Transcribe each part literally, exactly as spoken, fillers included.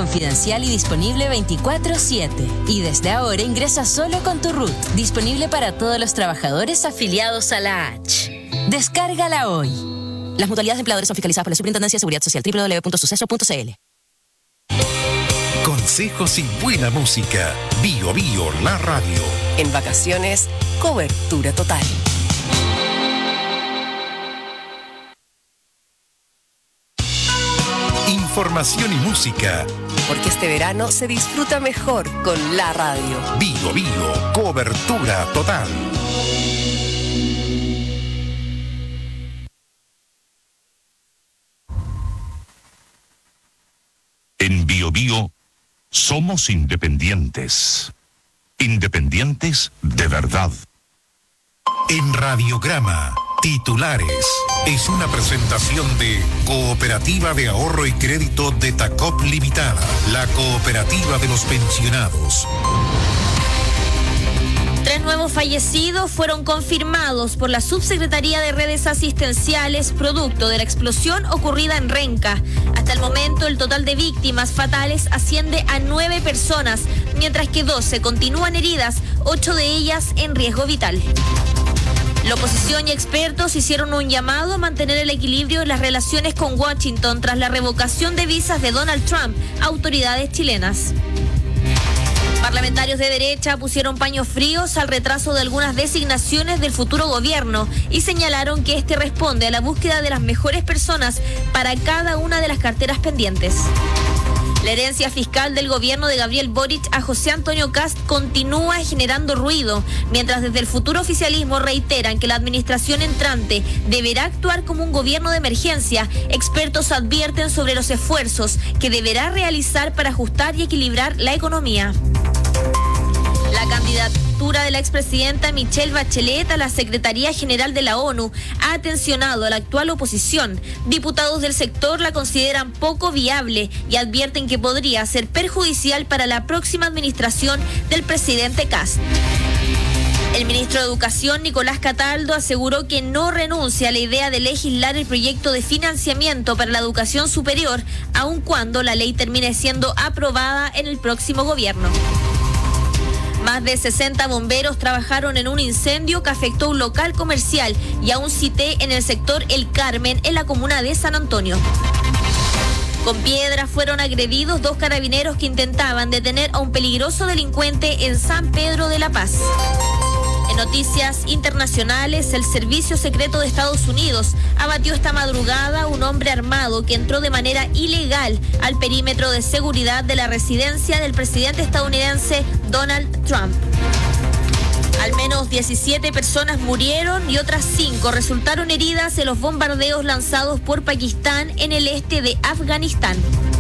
confidencial y disponible veinticuatro siete. Y desde ahora ingresa solo con tu R U T, disponible para todos los trabajadores afiliados a la H. Descárgala hoy. Las mutualidades de empleadores son fiscalizadas por la Superintendencia de Seguridad Social. doble u doble u doble u punto suceso punto c l. Consejos y buena música. Bio Bio, la radio. En vacaciones, cobertura total. Información y música. Porque este verano se disfruta mejor con la radio. Bio Bio, cobertura total. En Bio Bio somos independientes. Independientes de verdad. En Radiograma, titulares. Es una presentación de Cooperativa de Ahorro y Crédito de Tacop Limitada, la cooperativa de los pensionados. Tres nuevos fallecidos fueron confirmados por la Subsecretaría de Redes Asistenciales producto de la explosión ocurrida en Renca. Hasta el momento, el total de víctimas fatales asciende a nueve personas, mientras que doce continúan heridas, ocho de ellas en riesgo vital. La oposición y expertos hicieron un llamado a mantener el equilibrio en las relaciones con Washington tras la revocación de visas de Donald Trump a autoridades chilenas. Parlamentarios de derecha pusieron paños fríos al retraso de algunas designaciones del futuro gobierno y señalaron que este responde a la búsqueda de las mejores personas para cada una de las carteras pendientes. La herencia fiscal del gobierno de Gabriel Boric a José Antonio Kast continúa generando ruido, mientras desde el futuro oficialismo reiteran que la administración entrante deberá actuar como un gobierno de emergencia. Expertos advierten sobre los esfuerzos que deberá realizar para ajustar y equilibrar la economía. La candidatura de la expresidenta Michelle Bachelet a la Secretaría General de la ONU ha tensionado a la actual oposición. Diputados del sector la consideran poco viable y advierten que podría ser perjudicial para la próxima administración del presidente Kast. El ministro de Educación, Nicolás Cataldo, aseguró que no renuncia a la idea de legislar el proyecto de financiamiento para la educación superior, aun cuando la ley termine siendo aprobada en el próximo gobierno. Más de sesenta bomberos trabajaron en un incendio que afectó un local comercial y a un cité en el sector El Carmen, en la comuna de San Antonio. Con piedras fueron agredidos dos carabineros que intentaban detener a un peligroso delincuente en San Pedro de la Paz. En noticias internacionales, el Servicio Secreto de Estados Unidos abatió esta madrugada a un hombre armado que entró de manera ilegal al perímetro de seguridad de la residencia del presidente estadounidense Donald Trump. Al menos diecisiete personas murieron y otras cinco resultaron heridas en los bombardeos lanzados por Pakistán en el este de Afganistán.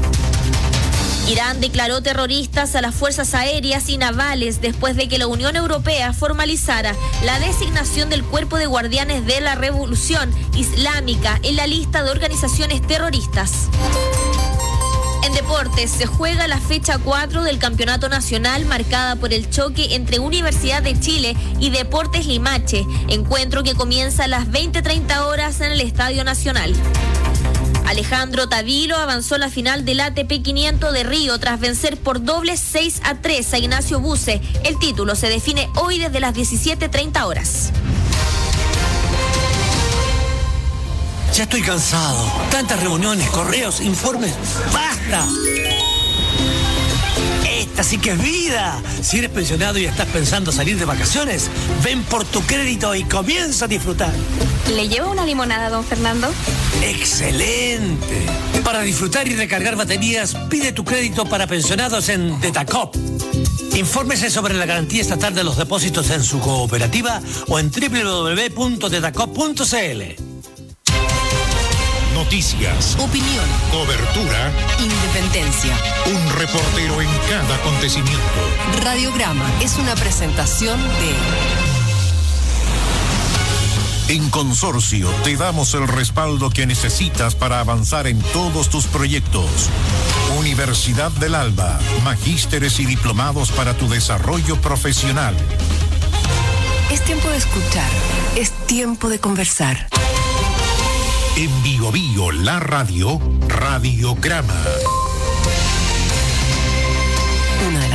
Irán declaró terroristas a las fuerzas aéreas y navales después de que la Unión Europea formalizara la designación del Cuerpo de Guardianes de la Revolución Islámica en la lista de organizaciones terroristas. En deportes, se juega la fecha cuatro del Campeonato Nacional marcada por el choque entre Universidad de Chile y Deportes Limache, encuentro que comienza a las veinte treinta horas en el Estadio Nacional. Alejandro Tavilo avanzó a la final del A T P quinientos de Río tras vencer por dobles seis a tres a Ignacio Buse. El título se define hoy desde las diecisiete treinta horas. Ya estoy cansado. Tantas reuniones, correos, informes. ¡Basta! Esta sí que es vida. Si eres pensionado y estás pensando salir de vacaciones, ven por tu crédito y comienza a disfrutar. ¿Le llevo una limonada, don Fernando? ¡Excelente! Para disfrutar y recargar baterías, pide tu crédito para pensionados en Detacop. Infórmese sobre la garantía estatal de los depósitos en su cooperativa o en doble u doble u doble u punto detacop punto c l. Noticias, opinión, cobertura, independencia. Un reportero en cada acontecimiento. Radiograma es una presentación de... En Consorcio te damos el respaldo que necesitas para avanzar en todos tus proyectos. Universidad del Alba, magísteres y diplomados para tu desarrollo profesional. Es tiempo de escuchar, es tiempo de conversar. En Bio Bio, la radio, Radiograma.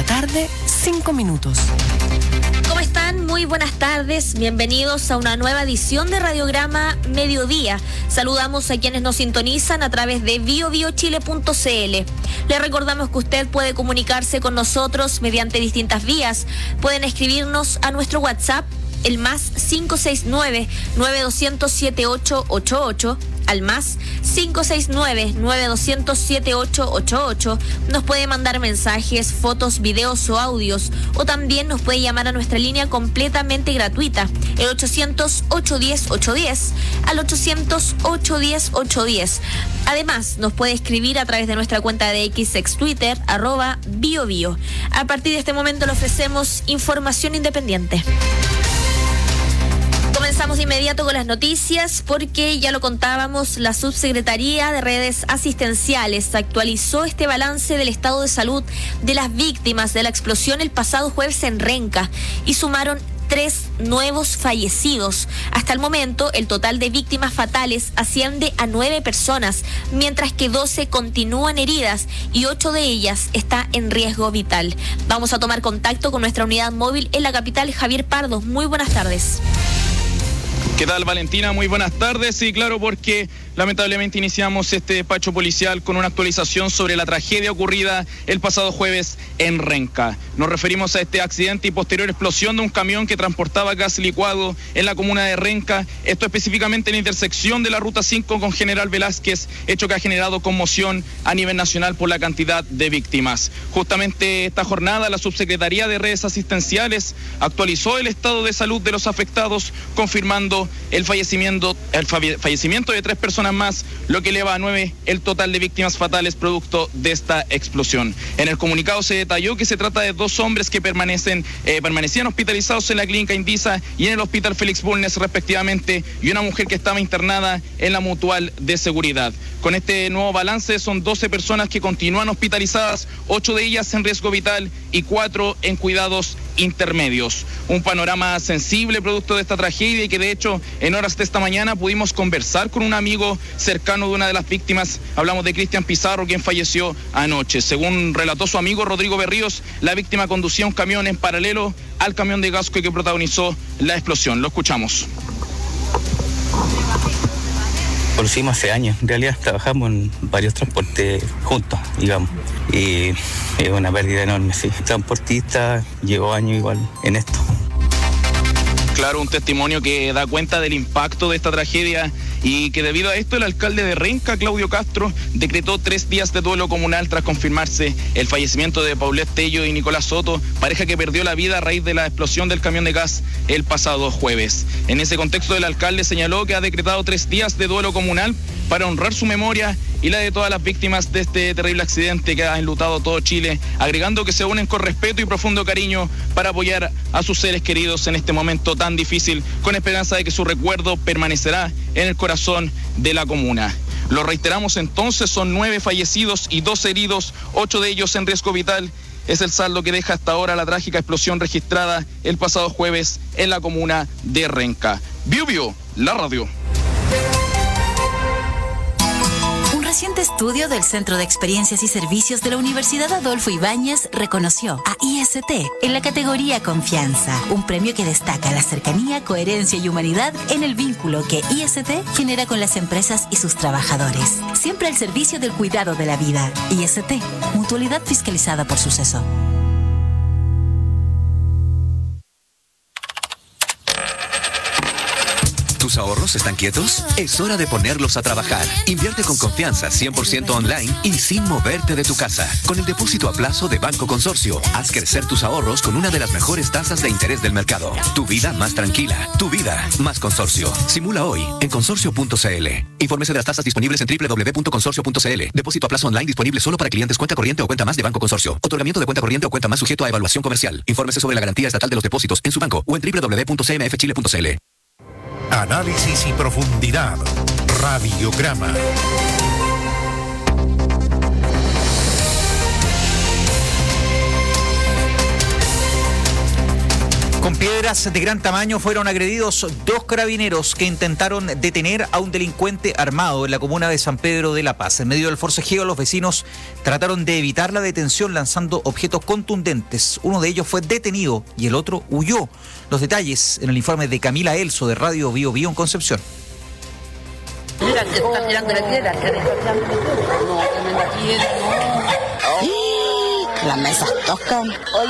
tarde, cinco minutos. ¿Cómo están? Muy buenas tardes. Bienvenidos a una nueva edición de Radiograma Mediodía. Saludamos a quienes nos sintonizan a través de bio bio chile punto c l. Les recordamos que usted puede comunicarse con nosotros mediante distintas vías. Pueden escribirnos a nuestro WhatsApp, el más cinco seis nueve, nueve dos cero cero, siete ocho ocho ocho, al más cinco seis nueve, nueve dos cero cero, siete ocho ocho ocho. Nos puede mandar mensajes, fotos, videos o audios, o también nos puede llamar a nuestra línea completamente gratuita, el ochocientos, ochocientos diez, ochocientos diez, al ochocientos, ochocientos diez, ochocientos diez. Además, nos puede escribir a través de nuestra cuenta de X ex Twitter, arroba biobio. A partir de este momento le ofrecemos información independiente. Comenzamos de inmediato con las noticias porque ya lo contábamos, la Subsecretaría de Redes Asistenciales actualizó este balance del estado de salud de las víctimas de la explosión el pasado jueves en Renca y sumaron tres nuevos fallecidos. Hasta el momento, el total de víctimas fatales asciende a nueve personas, mientras que doce continúan heridas y ocho de ellas está en riesgo vital. Vamos a tomar contacto con nuestra unidad móvil en la capital, Javier Pardo. Muy buenas tardes. ¿Qué tal, Valentina? Muy buenas tardes. Sí, claro, porque lamentablemente iniciamos este despacho policial con una actualización sobre la tragedia ocurrida el pasado jueves en Renca. Nos referimos a este accidente y posterior explosión de un camión que transportaba gas licuado en la comuna de Renca, esto específicamente en la intersección de la Ruta cinco con General Velázquez, hecho que ha generado conmoción a nivel nacional por la cantidad de víctimas. Justamente esta jornada, la Subsecretaría de Redes Asistenciales actualizó el estado de salud de los afectados, confirmando el fallecimiento, el fallecimiento de tres personas más, lo que eleva a nueve el total de víctimas fatales producto de esta explosión. En el comunicado se detalló que se trata de dos hombres que permanecen eh, permanecían hospitalizados en la clínica Indisa y en el hospital Félix Bulnes respectivamente, y una mujer que estaba internada en la Mutual de Seguridad. Con este nuevo balance son doce personas que continúan hospitalizadas, ocho de ellas en riesgo vital y cuatro en cuidados intermedios. Un panorama sensible producto de esta tragedia y que de hecho en horas de esta mañana pudimos conversar con un amigo cercano de una de las víctimas. Hablamos de Cristian Pizarro, quien falleció anoche. Según relató su amigo Rodrigo Berríos, la víctima conducía un camión en paralelo al camión de Gasco que protagonizó la explosión. Lo escuchamos. Conocimos hace años, en realidad trabajamos en varios transportes juntos, digamos, y es una pérdida enorme, sí. Transportista llevó años igual en esto. Claro, un testimonio que da cuenta del impacto de esta tragedia y que debido a esto el alcalde de Renca, Claudio Castro, decretó tres días de duelo comunal tras confirmarse el fallecimiento de Paulette Tello y Nicolás Soto, pareja que perdió la vida a raíz de la explosión del camión de gas el pasado jueves. En ese contexto, el alcalde señaló que ha decretado tres días de duelo comunal para honrar su memoria y la de todas las víctimas de este terrible accidente que ha enlutado todo Chile, agregando que se unen con respeto y profundo cariño para apoyar a sus seres queridos en este momento tan difícil, con esperanza de que su recuerdo permanecerá en el corazón de la comuna. Lo reiteramos entonces, son nueve fallecidos y dos heridos, ocho de ellos en riesgo vital. Es el saldo que deja hasta ahora la trágica explosión registrada el pasado jueves en la comuna de Renca. Bio Bio, la radio. Un reciente estudio del Centro de Experiencias y Servicios de la Universidad Adolfo Ibáñez reconoció a I S T en la categoría Confianza, un premio que destaca la cercanía, coherencia y humanidad en el vínculo que I S T genera con las empresas y sus trabajadores. Siempre al servicio del cuidado de la vida. I S T, mutualidad fiscalizada por Suceso. ¿Tus ahorros están quietos? Es hora de ponerlos a trabajar. Invierte con confianza, cien por ciento online y sin moverte de tu casa. Con el depósito a plazo de Banco Consorcio, haz crecer tus ahorros con una de las mejores tasas de interés del mercado. Tu vida más tranquila, tu vida más Consorcio. Simula hoy en consorcio punto c l. Infórmese de las tasas disponibles en doble u doble u doble u punto consorcio punto c l. Depósito a plazo online disponible solo para clientes cuenta corriente o cuenta más de Banco Consorcio. Otorgamiento de cuenta corriente o cuenta más sujeto a evaluación comercial. Infórmese sobre la garantía estatal de los depósitos en su banco o en doble u doble u doble u punto c m f chile punto c l. Análisis y profundidad. Radiograma. Con piedras de gran tamaño fueron agredidos dos carabineros que intentaron detener a un delincuente armado en la comuna de San Pedro de la Paz. En medio del forcejeo, los vecinos trataron de evitar la detención lanzando objetos contundentes. Uno de ellos fue detenido y el otro huyó. Los detalles en el informe de Camila Elso de Radio Bio Bio en Concepción. Mira, que está tirando la piedra. No, tremenda piedra, no. Las mesas tocan.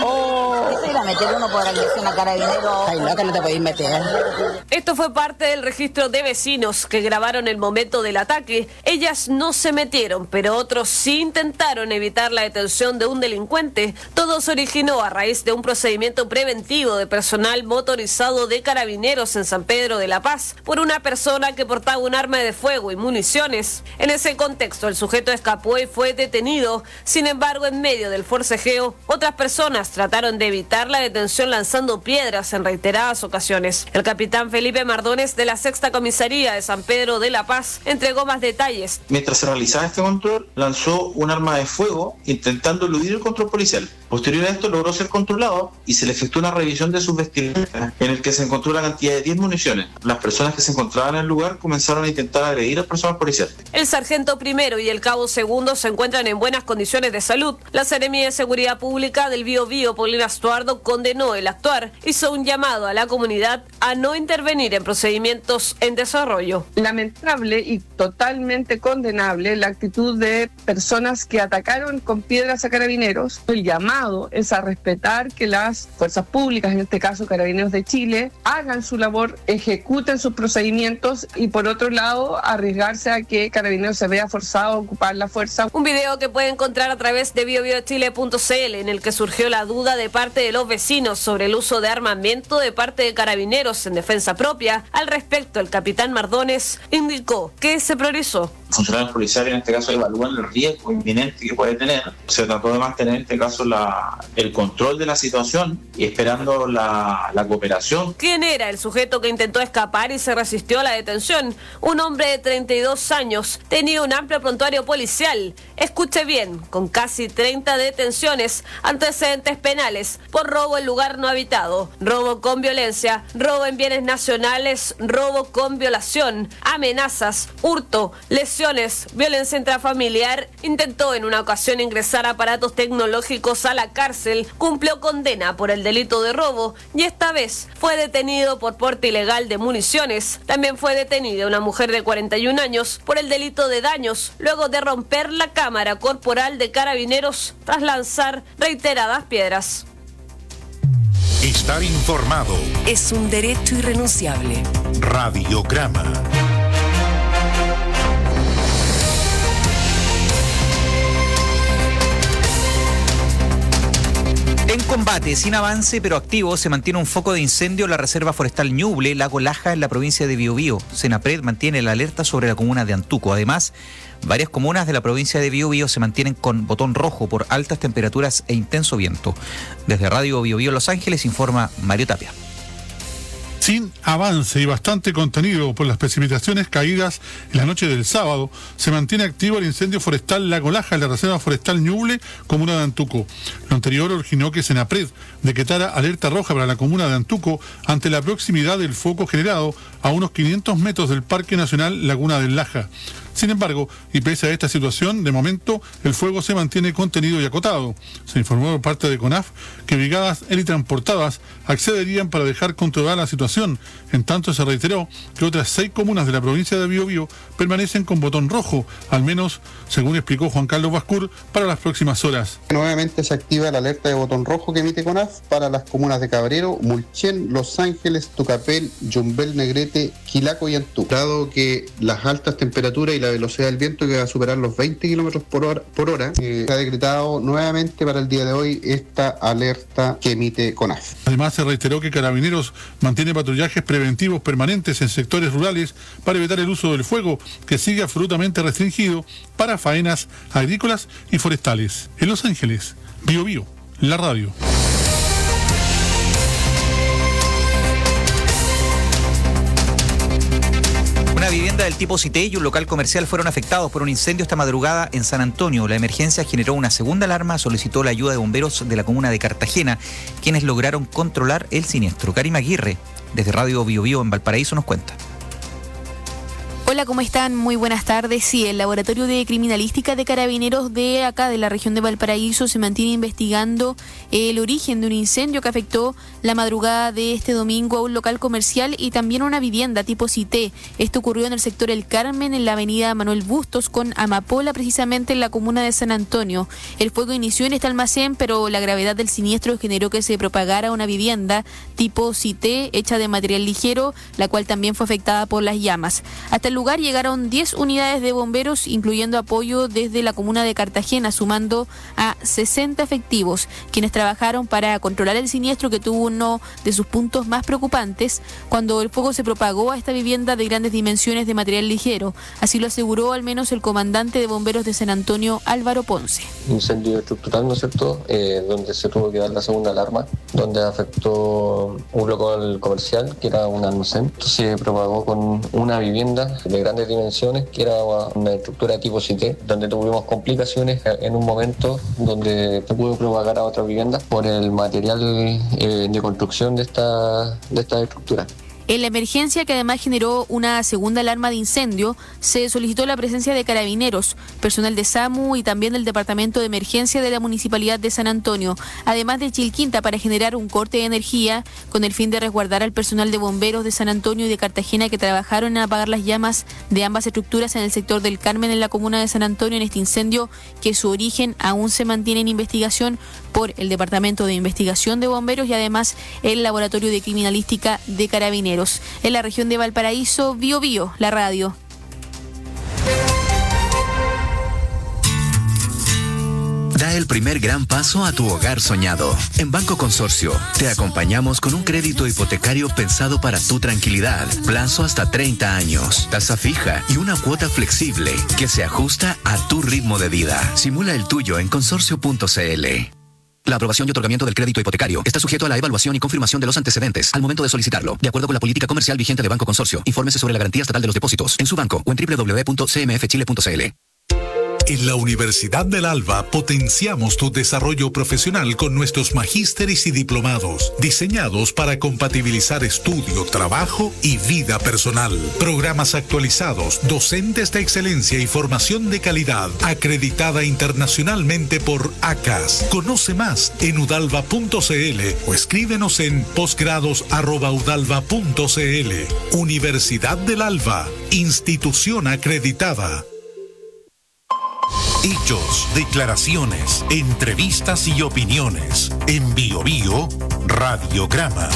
Oh. ¿Qué se irá a meter uno por agresión a carabinero? Ay, no, que no te podéis meter. Esto fue parte del registro de vecinos que grabaron el momento del ataque. Ellas no se metieron, pero otros sí intentaron evitar la detención de un delincuente. Todo se originó a raíz de un procedimiento preventivo de personal motorizado de carabineros en San Pedro de la Paz por una persona que portaba un arma de fuego y municiones. En ese contexto, el sujeto escapó y fue detenido. Sin embargo, en medio del forcejeo, otras personas trataron de evitar la detención lanzando piedras en reiteradas ocasiones. El capitán Felipe Mardones de la Sexta Comisaría de San Pedro de la Paz entregó más detalles. Mientras se realizaba este control, lanzó un arma de fuego intentando eludir el control policial. Posterior a esto logró ser controlado y se le efectuó una revisión de sus vestimentas en el que se encontró una cantidad de diez municiones. Las personas que se encontraban en el lugar comenzaron a intentar agredir al personal policial. El sargento primero y el cabo segundo se encuentran en buenas condiciones de salud. La Seremía de Seguridad Pública del Bio Bio, Paulina Estuardo, condenó el actuar. Hizo un llamado a la comunidad a no intervenir en procedimientos en desarrollo. Lamentable y totalmente condenable la actitud de personas que atacaron con piedras a carabineros. El llamado es a respetar que las fuerzas públicas, en este caso Carabineros de Chile, hagan su labor, ejecuten sus procedimientos y por otro lado arriesgarse a que Carabineros se vea forzado a ocupar la fuerza. Un video que puede encontrar a través de bio bio chile punto c l en el que surgió la duda de parte de los vecinos sobre el uso de armamento de parte de Carabineros en defensa propia. Al respecto, el capitán Mardones indicó que se priorizó. Funcionarios policiales en este caso evalúan el riesgo inminente que puede tener. Se trató de mantener en este caso la, el control de la situación y esperando la, la cooperación. ¿Quién era el sujeto que intentó escapar y se resistió a la detención? Un hombre de treinta y dos años, tenía un amplio prontuario policial. Escuche bien, con casi treinta detenciones, antecedentes penales por robo en lugar no habitado, robo con violencia, robo en bienes nacionales, robo con violación, amenazas, hurto, lesiones, violencia intrafamiliar. Intentó en una ocasión ingresar aparatos tecnológicos a la cárcel, cumplió condena por el delito de robo y esta vez fue detenido por porte ilegal de municiones. También fue detenida una mujer de cuarenta y un años por el delito de daños, luego de romper la cámara corporal de Carabineros tras lanzar reiteradas piedras. Estar informado es un derecho irrenunciable. Radiograma. En combate, sin avance pero activo, se mantiene un foco de incendio en la Reserva Forestal Ñuble, Lago Laja, en la provincia de Biobío. Senapred mantiene la alerta sobre la comuna de Antuco. Además, varias comunas de la provincia de Biobío se mantienen con botón rojo por altas temperaturas e intenso viento. Desde Radio Biobío Los Ángeles informa Mario Tapia. Sin avance y bastante contenido por las precipitaciones caídas en la noche del sábado, se mantiene activo el incendio forestal Lago Laja en la Reserva Forestal Ñuble, comuna de Antuco. Lo anterior originó que Senapred decretara alerta roja para la comuna de Antuco ante la proximidad del foco generado a unos quinientos metros del Parque Nacional Laguna del Laja. Sin embargo, y pese a esta situación, de momento el fuego se mantiene contenido y acotado. Se informó por parte de CONAF que brigadas helitransportadas accederían para dejar controlada la situación. En tanto, se reiteró que otras seis comunas de la provincia de Biobío permanecen con botón rojo, al menos, según explicó Juan Carlos Bascur, para las próximas horas. Nuevamente se activa la alerta de botón rojo que emite CONAF para las comunas de Cabrero, Mulchen, Los Ángeles, Tucapel, Yumbel, Negrete, Quilaco y Antuco. Dado que las altas temperaturas y la velocidad del viento que va a superar los veinte kilómetros por hora, por hora eh, se ha decretado nuevamente para el día de hoy esta alerta que emite CONAF. Además, se reiteró que Carabineros mantiene patrullajes preventivos permanentes en sectores rurales para evitar el uso del fuego, que sigue absolutamente restringido para faenas agrícolas y forestales. En Los Ángeles, Biobío, la radio. Una vivienda del tipo Cité y un local comercial fueron afectados por un incendio esta madrugada en San Antonio. La emergencia generó una segunda alarma, solicitó la ayuda de bomberos de la comuna de Cartagena, quienes lograron controlar el siniestro. Karima Aguirre, desde Radio Bio Bio en Valparaíso, nos cuenta. Hola, ¿cómo están? Muy buenas tardes. Sí, el Laboratorio de Criminalística de Carabineros de acá, de la región de Valparaíso, se mantiene investigando el origen de un incendio que afectó la madrugada de este domingo a un local comercial y también a una vivienda tipo Cité. Esto ocurrió en el sector El Carmen, en la avenida Manuel Bustos, con Amapola, precisamente en la comuna de San Antonio. El fuego inició en este almacén, pero la gravedad del siniestro generó que se propagara una vivienda tipo Cité, hecha de material ligero, la cual también fue afectada por las llamas. Hasta el lugar llegaron diez unidades de bomberos, incluyendo apoyo desde la comuna de Cartagena, sumando a sesenta efectivos, quienes trabajaron para controlar el siniestro, que tuvo uno de sus puntos más preocupantes cuando el fuego se propagó a esta vivienda de grandes dimensiones de material ligero. Así lo aseguró al menos el comandante de bomberos de San Antonio, Álvaro Ponce. Incendio estructural, ¿no es cierto?, eh, donde se tuvo que dar la segunda alarma, donde afectó un local comercial que era un almacén. Se propagó con una vivienda de grandes dimensiones, que era una estructura tipo Cité, donde tuvimos complicaciones en un momento donde se pudo propagar a otra vivienda por el material eh, de construcción de esta, de esta estructura. En la emergencia, que además generó una segunda alarma de incendio, se solicitó la presencia de carabineros, personal de SAMU y también del Departamento de Emergencia de la Municipalidad de San Antonio, además de Chilquinta, para generar un corte de energía con el fin de resguardar al personal de bomberos de San Antonio y de Cartagena que trabajaron en apagar las llamas de ambas estructuras en el sector del Carmen, en la comuna de San Antonio, en este incendio que su origen aún se mantiene en investigación por el Departamento de Investigación de Bomberos y además el Laboratorio de Criminalística de Carabineros. En la región de Valparaíso, Bio Bio, la radio. Da el primer gran paso a tu hogar soñado. En Banco Consorcio, te acompañamos con un crédito hipotecario pensado para tu tranquilidad. Plazo hasta treinta años, tasa fija y una cuota flexible que se ajusta a tu ritmo de vida. Simula el tuyo en consorcio punto c l. La aprobación y otorgamiento del crédito hipotecario está sujeto a la evaluación y confirmación de los antecedentes al momento de solicitarlo, de acuerdo con la política comercial vigente de Banco Consorcio. Infórmese sobre la garantía estatal de los depósitos en su banco o en doble u doble u doble u punto c m f chile punto c l. En la Universidad del Alba potenciamos tu desarrollo profesional con nuestros magísteres y diplomados, diseñados para compatibilizar estudio, trabajo y vida personal. Programas actualizados, docentes de excelencia y formación de calidad, acreditada internacionalmente por A C A S. Conoce más en udalva punto c l o escríbenos en posgrados arroba udalva punto c l. Universidad del Alba, institución acreditada. Hechos, declaraciones, entrevistas y opiniones. En Bio Bio, Radiograma.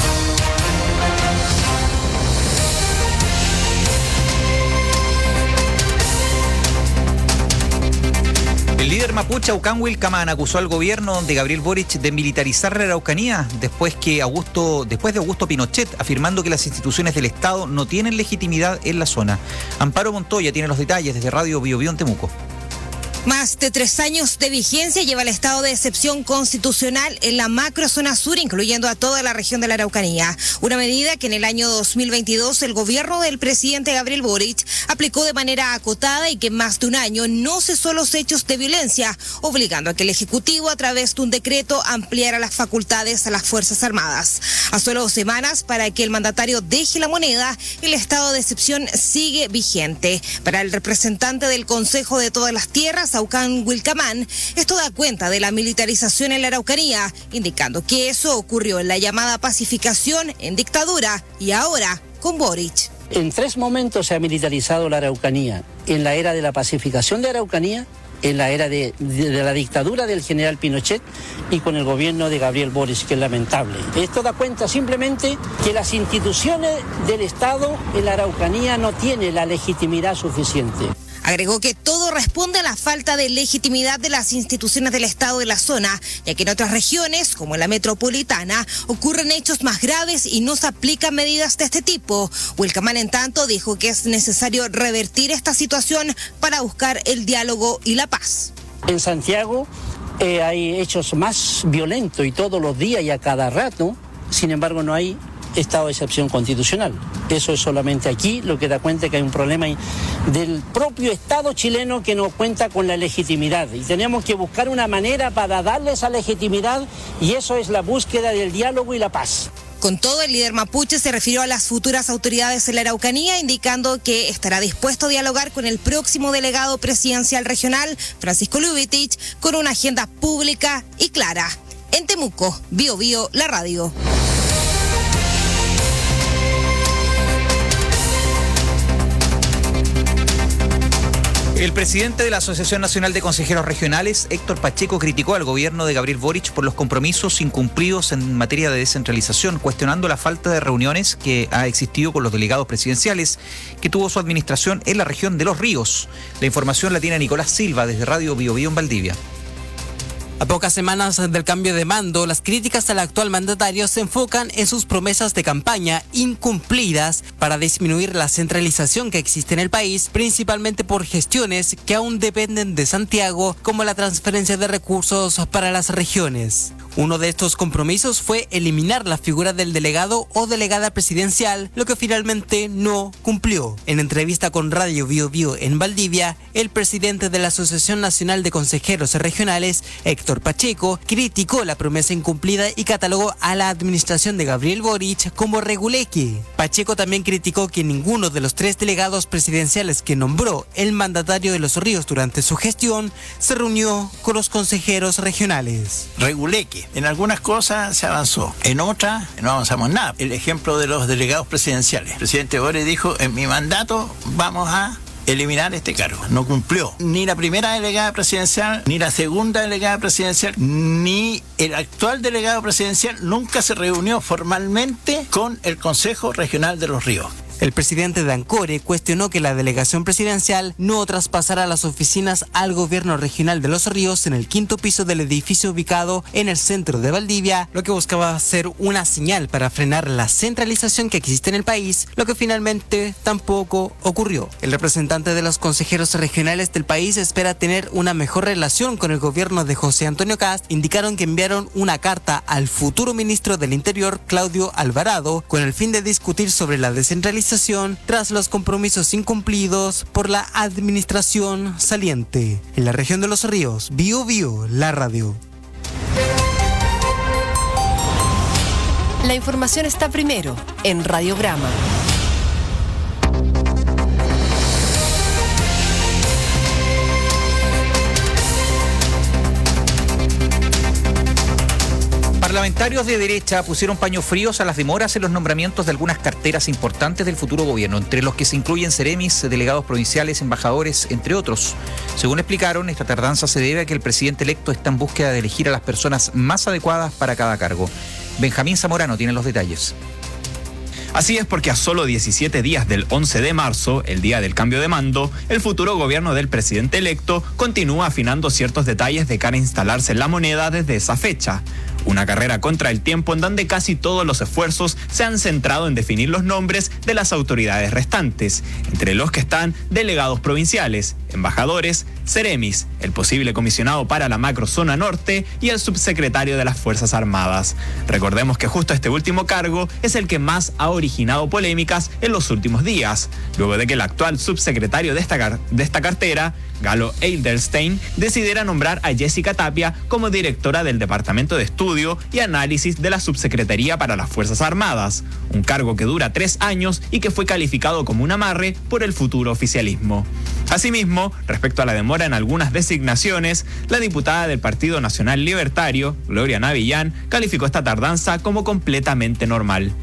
El líder mapuche Aucán Wilcamán acusó al gobierno de Gabriel Boric de militarizar la Araucanía después, que Augusto, después de Augusto Pinochet, afirmando que las instituciones del Estado no tienen legitimidad en la zona. Amparo Montoya tiene los detalles desde Radio Bio Bio en Temuco. Más de tres años de vigencia lleva el estado de excepción constitucional en la macrozona sur, incluyendo a toda la región de la Araucanía. Una medida que en el año dos mil veintidós el gobierno del presidente Gabriel Boric aplicó de manera acotada y que en más de un año no cesó los hechos de violencia, obligando a que el Ejecutivo, a través de un decreto, ampliara las facultades a las Fuerzas Armadas. A solo dos semanas para que el mandatario deje la moneda, el estado de excepción sigue vigente. Para el representante del Consejo de Todas las Tierras, Aucán Wilcamán, esto da cuenta de la militarización en la Araucanía, indicando que eso ocurrió en la llamada pacificación en dictadura y ahora con Boric. En tres momentos se ha militarizado la Araucanía: en la era de la pacificación de Araucanía, en la era de, de, de la dictadura del general Pinochet y con el gobierno de Gabriel Boric, que es lamentable. Esto da cuenta simplemente que las instituciones del Estado en la Araucanía no tienen la legitimidad suficiente. Agregó que todo responde a la falta de legitimidad de las instituciones del Estado de la zona, ya que en otras regiones, como en la metropolitana, ocurren hechos más graves y no se aplican medidas de este tipo. Wilcamán, en tanto, dijo que es necesario revertir esta situación para buscar el diálogo y la paz. En Santiago eh, hay hechos más violentos y todos los días y a cada rato, sin embargo no hay estado de excepción constitucional. Eso es solamente aquí lo que da cuenta que hay un problema del propio Estado chileno que no cuenta con la legitimidad. Y tenemos que buscar una manera para darle esa legitimidad, y eso es la búsqueda del diálogo y la paz. Con todo, el líder mapuche se refirió a las futuras autoridades en la Araucanía, indicando que estará dispuesto a dialogar con el próximo delegado presidencial regional, Francisco Lubitich, con una agenda pública y clara. En Temuco, Bio Bio, la radio. El presidente de la Asociación Nacional de Consejeros Regionales, Héctor Pacheco, criticó al gobierno de Gabriel Boric por los compromisos incumplidos en materia de descentralización, cuestionando la falta de reuniones que ha existido con los delegados presidenciales que tuvo su administración en la región de Los Ríos. La información la tiene Nicolás Silva desde Radio Bio Bio en Valdivia. A pocas semanas del cambio de mando, las críticas al actual mandatario se enfocan en sus promesas de campaña incumplidas para disminuir la centralización que existe en el país, principalmente por gestiones que aún dependen de Santiago, como la transferencia de recursos para las regiones. Uno de estos compromisos fue eliminar la figura del delegado o delegada presidencial, lo que finalmente no cumplió. En entrevista con Radio Bio Bio en Valdivia, el presidente de la Asociación Nacional de Consejeros Regionales, Héctor Pacheco, criticó la promesa incumplida y catalogó a la administración de Gabriel Boric como reguleque. Pacheco también criticó que ninguno de los tres delegados presidenciales que nombró el mandatario de Los Ríos durante su gestión se reunió con los consejeros regionales. Reguleque. En algunas cosas se avanzó, en otras no avanzamos nada. El ejemplo de los delegados presidenciales. El presidente Boric dijo, en mi mandato vamos a eliminar este cargo. No cumplió ni la primera delegada presidencial, ni la segunda delegada presidencial, ni el actual delegado presidencial nunca se reunió formalmente con el Consejo Regional de Los Ríos. El presidente de Ancore cuestionó que la delegación presidencial no traspasara las oficinas al gobierno regional de Los Ríos en el quinto piso del edificio ubicado en el centro de Valdivia, lo que buscaba ser una señal para frenar la centralización que existe en el país, lo que finalmente tampoco ocurrió. El representante de los consejeros regionales del país espera tener una mejor relación con el gobierno de José Antonio Kast. Indicaron que enviaron una carta al futuro ministro del Interior, Claudio Alvarado, con el fin de discutir sobre la descentralización tras los compromisos incumplidos por la administración saliente. En la región de Los Ríos, Bio Bio, la radio. La información está primero en Radiograma. Parlamentarios de derecha pusieron paños fríos a las demoras en los nombramientos de algunas carteras importantes del futuro gobierno, entre los que se incluyen seremis, delegados provinciales, embajadores, entre otros. Según explicaron, esta tardanza se debe a que el presidente electo está en búsqueda de elegir a las personas más adecuadas para cada cargo. Benjamín Zamorano tiene los detalles. Así es, porque a solo diecisiete días del once de marzo, el día del cambio de mando, el futuro gobierno del presidente electo continúa afinando ciertos detalles de cara a instalarse en la moneda desde esa fecha. Una carrera contra el tiempo en donde casi todos los esfuerzos se han centrado en definir los nombres de las autoridades restantes, entre los que están delegados provinciales, embajadores, seremis, el posible comisionado para la macrozona norte y el subsecretario de las Fuerzas Armadas. Recordemos que justo este último cargo es el que más ha originado polémicas en los últimos días, luego de que el actual subsecretario de esta, car- de esta cartera, Galo Eidelstein, decidiera nombrar a Jessica Tapia como directora del Departamento de Estudio y Análisis de la Subsecretaría para las Fuerzas Armadas, un cargo que dura tres años y que fue calificado como un amarre por el futuro oficialismo. Asimismo, respecto a la demora en algunas designaciones, la diputada del Partido Nacional Libertario, Gloria Navillán, calificó esta tardanza como completamente normal.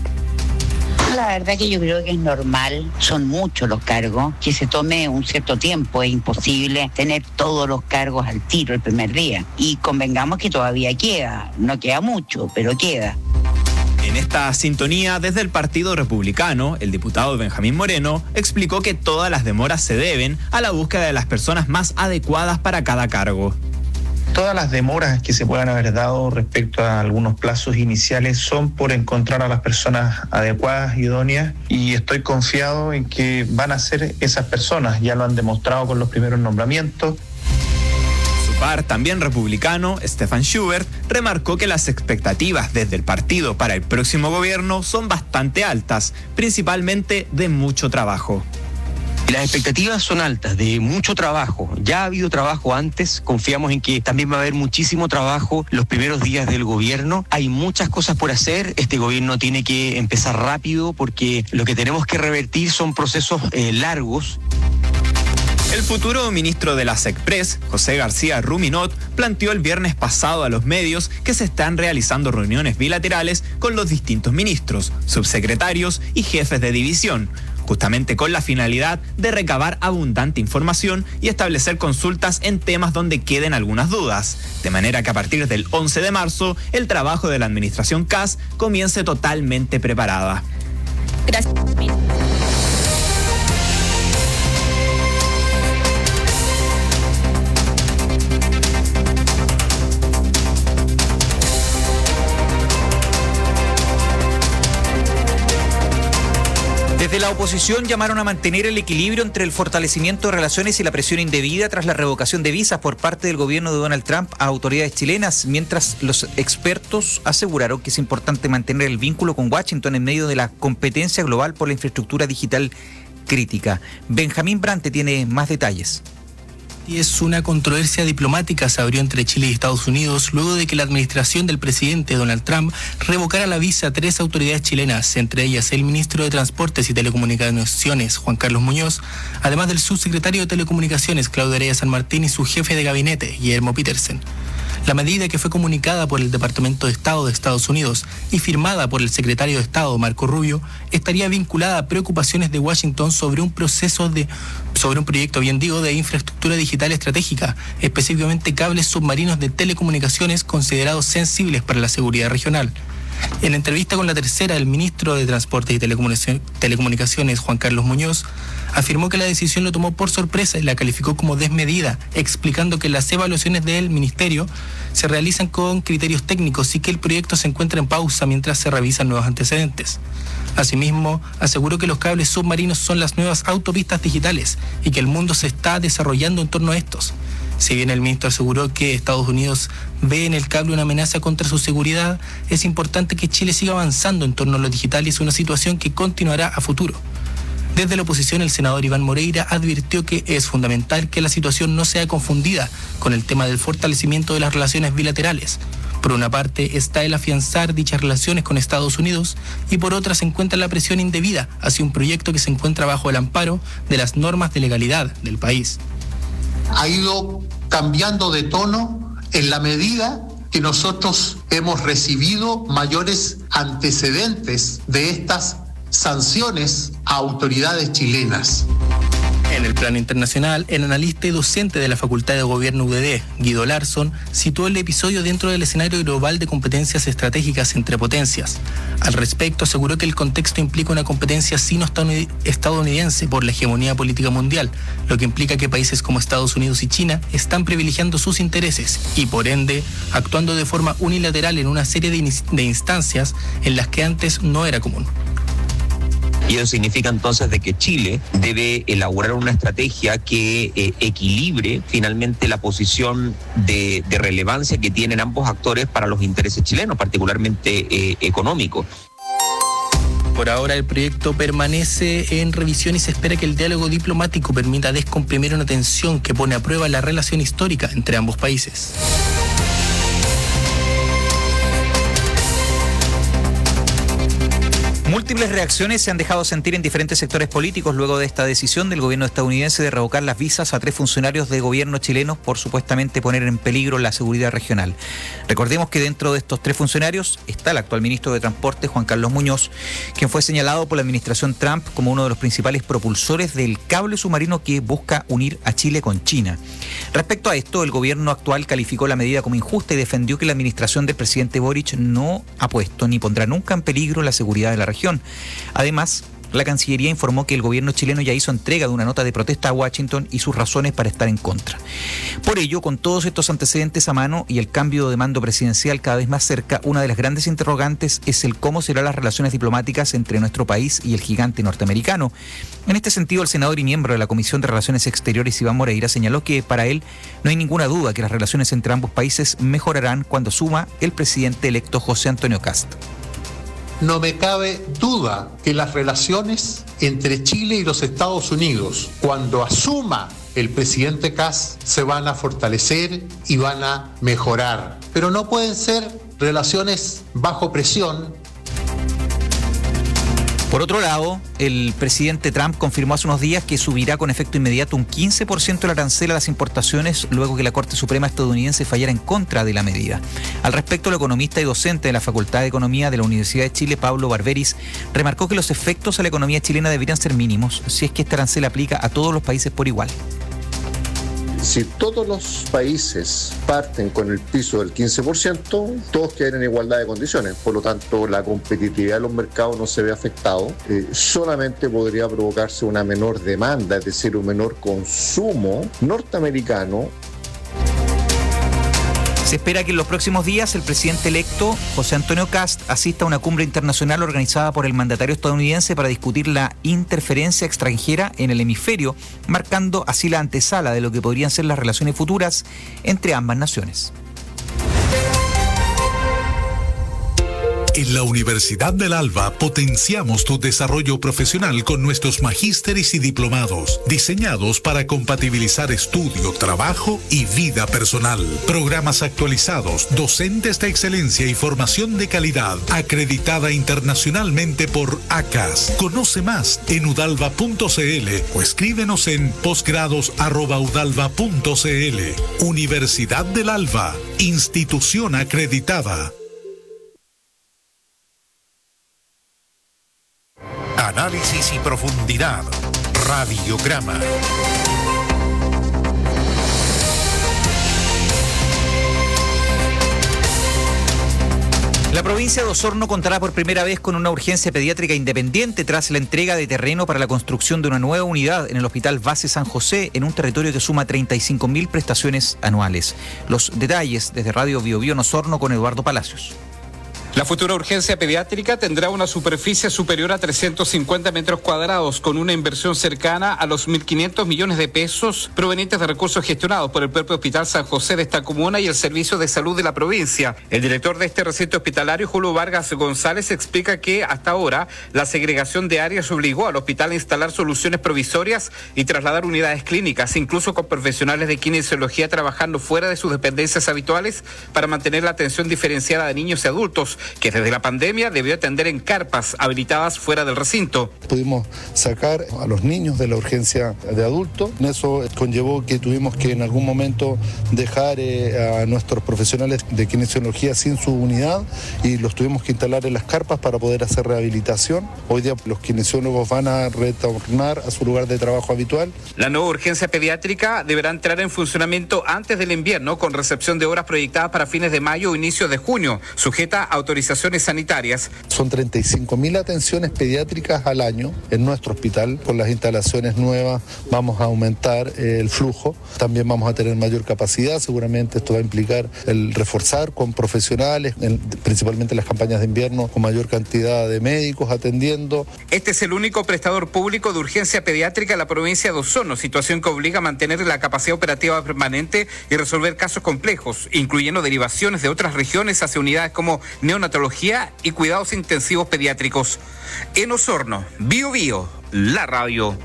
La verdad que yo creo que es normal, son muchos los cargos, que se tome un cierto tiempo, es imposible tener todos los cargos al tiro el primer día. Y convengamos que todavía queda, no queda mucho, pero queda. En esta sintonía, desde el Partido Republicano, el diputado Benjamín Moreno explicó que todas las demoras se deben a la búsqueda de las personas más adecuadas para cada cargo. Todas las demoras que se puedan haber dado respecto a algunos plazos iniciales son por encontrar a las personas adecuadas, idóneas, y estoy confiado en que van a ser esas personas. Ya lo han demostrado con los primeros nombramientos. par, también republicano, Stefan Schubert, remarcó que las expectativas desde el partido para el próximo gobierno son bastante altas, principalmente de mucho trabajo. Las expectativas son altas, de mucho trabajo. Ya ha habido trabajo antes, confiamos en que también va a haber muchísimo trabajo los primeros días del gobierno. Hay muchas cosas por hacer, este gobierno tiene que empezar rápido porque lo que tenemos que revertir son procesos eh, largos. El futuro ministro de la SECPRES, José García Ruminot, planteó el viernes pasado a los medios que se están realizando reuniones bilaterales con los distintos ministros, subsecretarios y jefes de división, justamente con la finalidad de recabar abundante información y establecer consultas en temas donde queden algunas dudas, de manera que a partir del once de marzo el trabajo de la administración C A S comience totalmente preparada. Gracias. Desde la oposición llamaron a mantener el equilibrio entre el fortalecimiento de relaciones y la presión indebida tras la revocación de visas por parte del gobierno de Donald Trump a autoridades chilenas, mientras los expertos aseguraron que es importante mantener el vínculo con Washington en medio de la competencia global por la infraestructura digital crítica. Benjamín Brante tiene más detalles. Y es una controversia diplomática se abrió entre Chile y Estados Unidos luego de que la administración del presidente Donald Trump revocara la visa a tres autoridades chilenas, entre ellas el ministro de Transportes y Telecomunicaciones, Juan Carlos Muñoz, además del subsecretario de Telecomunicaciones, Claudio Araya San Martín, y su jefe de gabinete, Guillermo Petersen. La medida, que fue comunicada por el Departamento de Estado de Estados Unidos y firmada por el secretario de Estado, Marco Rubio, estaría vinculada a preocupaciones de Washington sobre un proceso de, sobre un proyecto, bien digo, de infraestructura digital estratégica, específicamente cables submarinos de telecomunicaciones considerados sensibles para la seguridad regional. En entrevista con La Tercera, el ministro de Transportes y Telecomunicaciones, Juan Carlos Muñoz, afirmó que la decisión lo tomó por sorpresa y la calificó como desmedida, explicando que las evaluaciones del ministerio se realizan con criterios técnicos y que el proyecto se encuentra en pausa mientras se revisan nuevos antecedentes. Asimismo, aseguró que los cables submarinos son las nuevas autopistas digitales y que el mundo se está desarrollando en torno a estos. Si bien el ministro aseguró que Estados Unidos ve en el cable una amenaza contra su seguridad, es importante que Chile siga avanzando en torno a lo digital y es una situación que continuará a futuro. Desde la oposición, el senador Iván Moreira advirtió que es fundamental que la situación no sea confundida con el tema del fortalecimiento de las relaciones bilaterales. Por una parte está el afianzar dichas relaciones con Estados Unidos y por otra se encuentra la presión indebida hacia un proyecto que se encuentra bajo el amparo de las normas de legalidad del país. Ha ido cambiando de tono en la medida que nosotros hemos recibido mayores antecedentes de estas sanciones a autoridades chilenas. En el plano internacional, el analista y docente de la Facultad de Gobierno U D D, Guido Larsson, situó el episodio dentro del escenario global de competencias estratégicas entre potencias. Al respecto, aseguró que el contexto implica una competencia sino-estadounidense por la hegemonía política mundial, lo que implica que países como Estados Unidos y China están privilegiando sus intereses y, por ende, actuando de forma unilateral en una serie de, in- de instancias en las que antes no era común. Y eso significa entonces de que Chile debe elaborar una estrategia que eh, equilibre finalmente la posición de, de relevancia que tienen ambos actores para los intereses chilenos, particularmente eh, económicos. Por ahora el proyecto permanece en revisión y se espera que el diálogo diplomático permita descomprimir una tensión que pone a prueba la relación histórica entre ambos países. Múltiples reacciones se han dejado sentir en diferentes sectores políticos luego de esta decisión del gobierno estadounidense de revocar las visas a tres funcionarios de gobierno chilenos por supuestamente poner en peligro la seguridad regional. Recordemos que dentro de estos tres funcionarios está el actual ministro de Transporte, Juan Carlos Muñoz, quien fue señalado por la administración Trump como uno de los principales propulsores del cable submarino que busca unir a Chile con China. Respecto a esto, el gobierno actual calificó la medida como injusta y defendió que la administración del presidente Boric no ha puesto ni pondrá nunca en peligro la seguridad de la región. Además, La Cancillería informó que el gobierno chileno ya hizo entrega de una nota de protesta a Washington y sus razones para estar en contra. Por ello, con todos estos antecedentes a mano y el cambio de mando presidencial cada vez más cerca, una de las grandes interrogantes es el cómo serán las relaciones diplomáticas entre nuestro país y el gigante norteamericano. En este sentido, el senador y miembro de la Comisión de Relaciones Exteriores, Iván Moreira, señaló que para él no hay ninguna duda que las relaciones entre ambos países mejorarán cuando suma el presidente electo José Antonio Kast. No me cabe duda que las relaciones entre Chile y los Estados Unidos, cuando asuma el presidente Kast, se van a fortalecer y van a mejorar. Pero no pueden ser relaciones bajo presión. Por otro lado, el presidente Trump confirmó hace unos días que subirá con efecto inmediato un quince por ciento el arancel a las importaciones luego que la Corte Suprema estadounidense fallara en contra de la medida. Al respecto, el economista y docente de la Facultad de Economía de la Universidad de Chile, Pablo Barberis, remarcó que los efectos a la economía chilena deberían ser mínimos si es que este arancel aplica a todos los países por igual. Si todos los países parten con el piso del quince por ciento, todos quedan en igualdad de condiciones. Por lo tanto, la competitividad de los mercados no se ve afectado. Eh, solamente podría provocarse una menor demanda, es decir, un menor consumo norteamericano. Se espera que en los próximos días el presidente electo, José Antonio Kast, asista a una cumbre internacional organizada por el mandatario estadounidense para discutir la interferencia extranjera en el hemisferio, marcando así la antesala de lo que podrían ser las relaciones futuras entre ambas naciones. En la Universidad del Alba potenciamos tu desarrollo profesional con nuestros magísteres y diplomados, diseñados para compatibilizar estudio, trabajo y vida personal. Programas actualizados, docentes de excelencia y formación de calidad, acreditada internacionalmente por A C A S. Conoce más en udalva punto cl o escríbenos en posgrados arroba udalva punto cl. Universidad del Alba, institución acreditada. Análisis y profundidad. Radiograma. La provincia de Osorno contará por primera vez con una urgencia pediátrica independiente tras la entrega de terreno para la construcción de una nueva unidad en el Hospital Base San José, en un territorio que suma treinta y cinco mil prestaciones anuales. Los detalles desde Radio Bio Bio en Osorno con Eduardo Palacios. La futura urgencia pediátrica tendrá una superficie superior a trescientos cincuenta metros cuadrados, con una inversión cercana a los mil quinientos millones de pesos provenientes de recursos gestionados por el propio Hospital San José de esta comuna y el Servicio de Salud de la provincia. El director de este recinto hospitalario, Julio Vargas González, explica que hasta ahora la segregación de áreas obligó al hospital a instalar soluciones provisorias y trasladar unidades clínicas, incluso con profesionales de kinesiología trabajando fuera de sus dependencias habituales para mantener la atención diferenciada de niños y adultos, que desde la pandemia debió atender en carpas habilitadas fuera del recinto. Pudimos sacar a los niños de la urgencia de adulto. Eso conllevó que tuvimos que en algún momento dejar eh, a nuestros profesionales de kinesiología sin su unidad y los tuvimos que instalar en las carpas para poder hacer rehabilitación. Hoy día los kinesiólogos van a retornar a su lugar de trabajo habitual. La nueva urgencia pediátrica deberá entrar en funcionamiento antes del invierno, con recepción de obras proyectadas para fines de mayo o inicios de junio, sujeta a autorizaciones sanitarias. Son treinta y cinco mil atenciones pediátricas al año en nuestro hospital. Con las instalaciones nuevas vamos a aumentar eh, el flujo. También vamos a tener mayor capacidad. Seguramente esto va a implicar el reforzar con profesionales, en, principalmente en las campañas de invierno, con mayor cantidad de médicos atendiendo. Este es el único prestador público de urgencia pediátrica en la provincia de Osorno, situación que obliga a mantener la capacidad operativa permanente y resolver casos complejos, incluyendo derivaciones de otras regiones hacia unidades como neonatología y cuidados intensivos pediátricos. En Osorno, Bio Bio, la radio.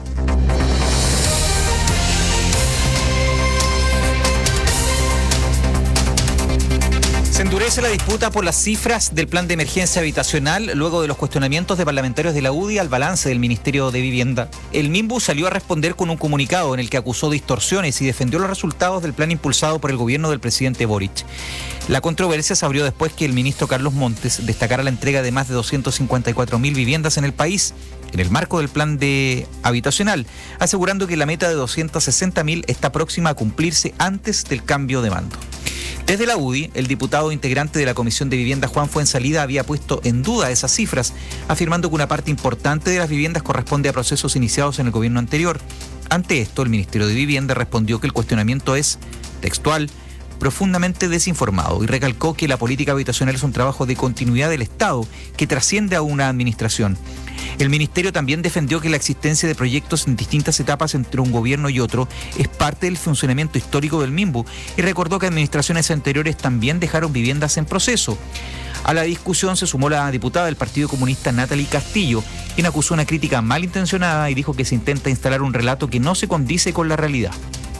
Se endurece la disputa por las cifras del plan de emergencia habitacional luego de los cuestionamientos de parlamentarios de la U D I al balance del Ministerio de Vivienda. El MIMBU salió a responder con un comunicado en el que acusó distorsiones y defendió los resultados del plan impulsado por el gobierno del presidente Boric. La controversia se abrió después que el ministro Carlos Montes destacara la entrega de más de doscientas cincuenta y cuatro mil viviendas en el país en el marco del plan de habitacional, asegurando que la meta de doscientas sesenta mil está próxima a cumplirse antes del cambio de mando. Desde la U D I, el diputado integrante de la Comisión de Vivienda, Juan Fuenzalida, había puesto en duda esas cifras, afirmando que una parte importante de las viviendas corresponde a procesos iniciados en el gobierno anterior. Ante esto, el Ministerio de Vivienda respondió que el cuestionamiento es textual, profundamente desinformado, y recalcó que la política habitacional es un trabajo de continuidad del Estado que trasciende a una administración. El Ministerio también defendió que la existencia de proyectos en distintas etapas entre un gobierno y otro es parte del funcionamiento histórico del MIMBU, y recordó que administraciones anteriores también dejaron viviendas en proceso. A la discusión se sumó la diputada del Partido Comunista Natalie Castillo, quien acusó una crítica malintencionada y dijo que se intenta instalar un relato que no se condice con la realidad.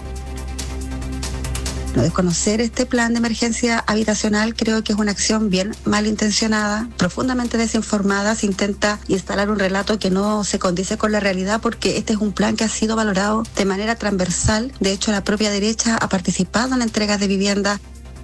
No desconocer este plan de emergencia habitacional creo que es una acción bien malintencionada, profundamente desinformada. Se intenta instalar un relato que no se condice con la realidad, porque este es un plan que ha sido valorado de manera transversal. De hecho, la propia derecha ha participado en entregas de vivienda.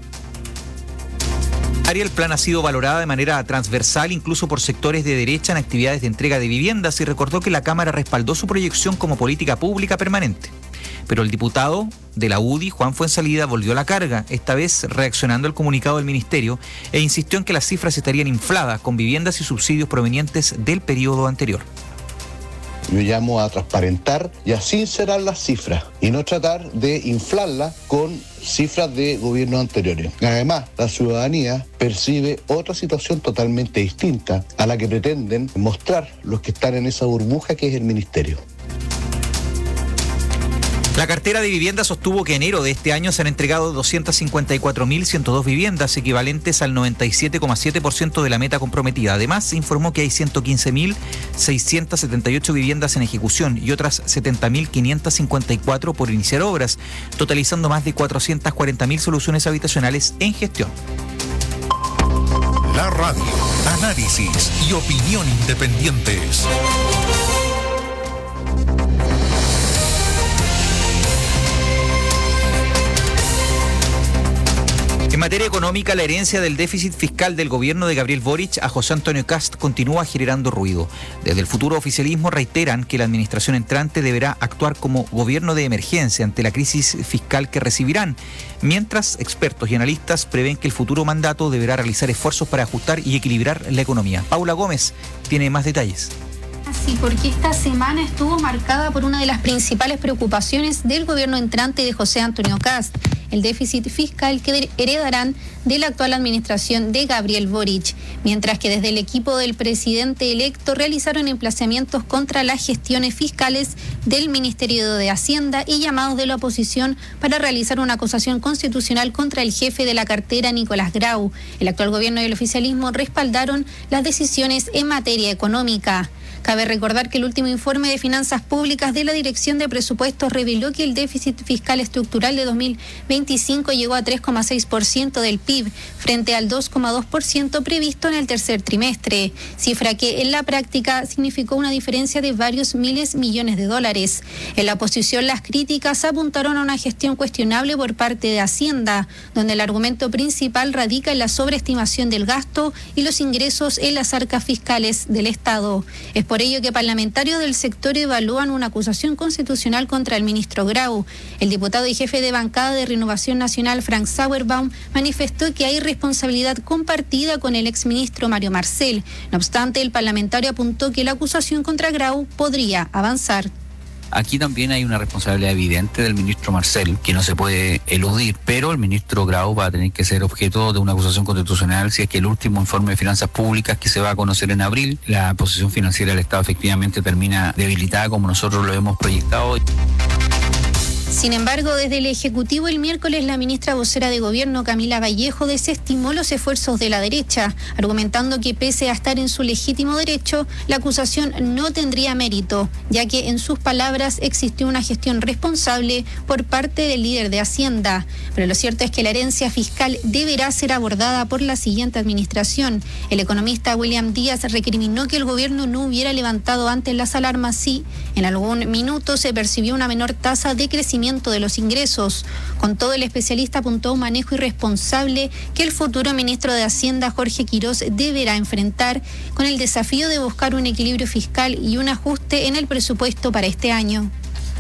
El plan ha sido valorado de manera transversal, incluso por sectores de derecha, en actividades de entrega de viviendas, y recordó que la Cámara respaldó su proyección como política pública permanente. Pero el diputado de la U D I, Juan Fuenzalida, volvió a la carga, esta vez reaccionando al comunicado del Ministerio, e insistió en que las cifras estarían infladas con viviendas y subsidios provenientes del periodo anterior. Yo llamo a transparentar y a sincerar las cifras y no tratar de inflarlas con cifras de gobiernos anteriores. Además, la ciudadanía percibe otra situación totalmente distinta a la que pretenden mostrar los que están en esa burbuja que es el Ministerio. La cartera de vivienda sostuvo que en enero de este año se han entregado doscientas cincuenta y cuatro mil ciento dos viviendas, equivalentes al noventa y siete coma siete por ciento de la meta comprometida. Además, informó que hay ciento quince mil seiscientas setenta y ocho viviendas en ejecución y otras setenta mil quinientas cincuenta y cuatro por iniciar obras, totalizando más de cuatrocientas cuarenta mil soluciones habitacionales en gestión. La radio, análisis y opinión independientes. En materia económica, la herencia del déficit fiscal del gobierno de Gabriel Boric a José Antonio Kast continúa generando ruido. Desde el futuro oficialismo reiteran que la administración entrante deberá actuar como gobierno de emergencia ante la crisis fiscal que recibirán, mientras expertos y analistas prevén que el futuro mandato deberá realizar esfuerzos para ajustar y equilibrar la economía. Paula Gómez tiene más detalles. Sí, porque esta semana estuvo marcada por una de las principales preocupaciones del gobierno entrante de José Antonio Kast, el déficit fiscal que heredarán de la actual administración de Gabriel Boric, mientras que desde el equipo del presidente electo realizaron emplazamientos contra las gestiones fiscales del Ministerio de Hacienda y llamados de la oposición para realizar una acusación constitucional contra el jefe de la cartera, Nicolás Grau. El actual gobierno y el oficialismo respaldaron las decisiones en materia económica. Cabe recordar que el último informe de finanzas públicas de la Dirección de Presupuestos reveló que el déficit fiscal estructural de dos mil veinticinco llegó a tres coma seis por ciento del P I B, frente al dos coma dos por ciento previsto en el tercer trimestre, cifra que en la práctica significó una diferencia de varios miles millones de dólares. En la oposición, las críticas apuntaron a una gestión cuestionable por parte de Hacienda, donde el argumento principal radica en la sobreestimación del gasto y los ingresos en las arcas fiscales del Estado. Es por ello que parlamentarios del sector evalúan una acusación constitucional contra el ministro Grau. El diputado y jefe de bancada de Renovación Nacional, Frank Sauerbaum, manifestó que hay responsabilidad compartida con el exministro Mario Marcel. No obstante, el parlamentario apuntó que la acusación contra Grau podría avanzar. Aquí también hay una responsabilidad evidente del ministro Marcel, que no se puede eludir, pero el ministro Grau va a tener que ser objeto de una acusación constitucional si es que el último informe de finanzas públicas, que se va a conocer en abril, la posición financiera del Estado efectivamente termina debilitada como nosotros lo hemos proyectado. Sin embargo, desde el Ejecutivo el miércoles la ministra vocera de Gobierno, Camila Vallejo, desestimó los esfuerzos de la derecha, argumentando que pese a estar en su legítimo derecho, la acusación no tendría mérito, ya que en sus palabras existió una gestión responsable por parte del líder de Hacienda. Pero lo cierto es que la herencia fiscal deberá ser abordada por la siguiente administración. El economista William Díaz recriminó que el gobierno no hubiera levantado antes las alarmas si en algún minuto se percibió una menor tasa de crecimiento de los ingresos. Con todo, el especialista apuntó a un manejo irresponsable que el futuro ministro de Hacienda, Jorge Quirós, deberá enfrentar con el desafío de buscar un equilibrio fiscal y un ajuste en el presupuesto para este año.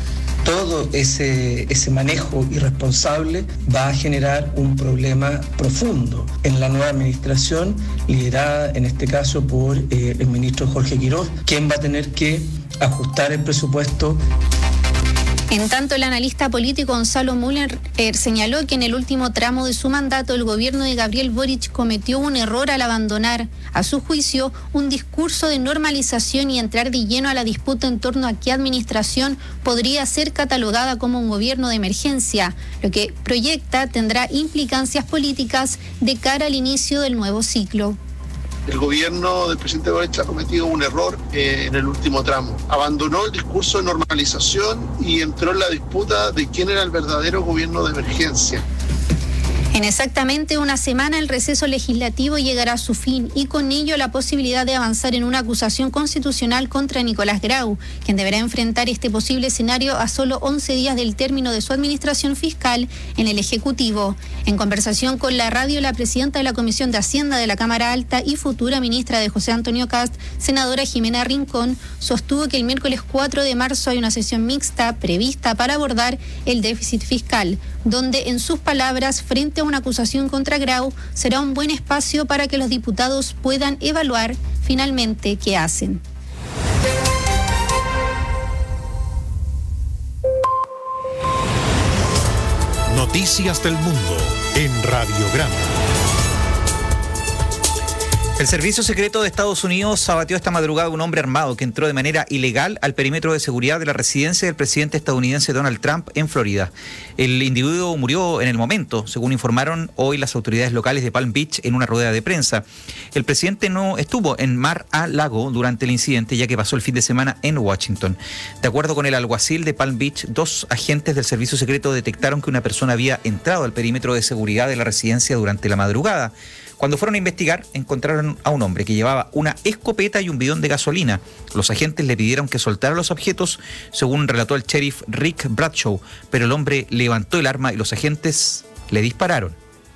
todo ese, ese manejo irresponsable va a generar un problema profundo en la nueva administración, liderada en este caso por eh, el ministro Jorge Quiroz, quien va a tener que ajustar el presupuesto. En tanto, el analista político Gonzalo Müller eh, señaló que en el último tramo de su mandato el gobierno de Gabriel Boric cometió un error al abandonar, a su juicio, un discurso de normalización y entrar de lleno a la disputa en torno a qué administración podría ser catalogada como un gobierno de emergencia, lo que proyecta tendrá implicancias políticas de cara al inicio del nuevo ciclo. El gobierno del presidente Boric ha cometido un error eh, en el último tramo. Abandonó el discurso de normalización y entró en la disputa de quién era el verdadero gobierno de emergencia. En exactamente una semana el receso legislativo llegará a su fin y con ello la posibilidad de avanzar en una acusación constitucional contra Nicolás Grau, quien deberá enfrentar este posible escenario a solo once días del término de su administración fiscal en el Ejecutivo. En conversación con la radio, la presidenta de la Comisión de Hacienda de la Cámara Alta y futura ministra de José Antonio Kast, senadora Jimena Rincón, sostuvo que el miércoles cuatro de marzo hay una sesión mixta prevista para abordar el déficit fiscal, donde, en sus palabras, frente a una acusación contra Grau, será un buen espacio para que los diputados puedan evaluar finalmente qué hacen. Noticias del Mundo en Radiograma. El Servicio Secreto de Estados Unidos abatió esta madrugada a un hombre armado que entró de manera ilegal al perímetro de seguridad de la residencia del presidente estadounidense Donald Trump en Florida. El individuo murió en el momento, según informaron hoy las autoridades locales de Palm Beach en una rueda de prensa. El presidente no estuvo en Mar-a-Lago durante el incidente, ya que pasó el fin de semana en Washington. De acuerdo con el alguacil de Palm Beach, dos agentes del Servicio Secreto detectaron que una persona había entrado al perímetro de seguridad de la residencia durante la madrugada. Cuando fueron a investigar, encontraron a un hombre que llevaba una escopeta y un bidón de gasolina. Los agentes le pidieron que soltara los objetos, según relató el sheriff Rick Bradshaw, pero el hombre levantó el arma y los agentes le dispararon.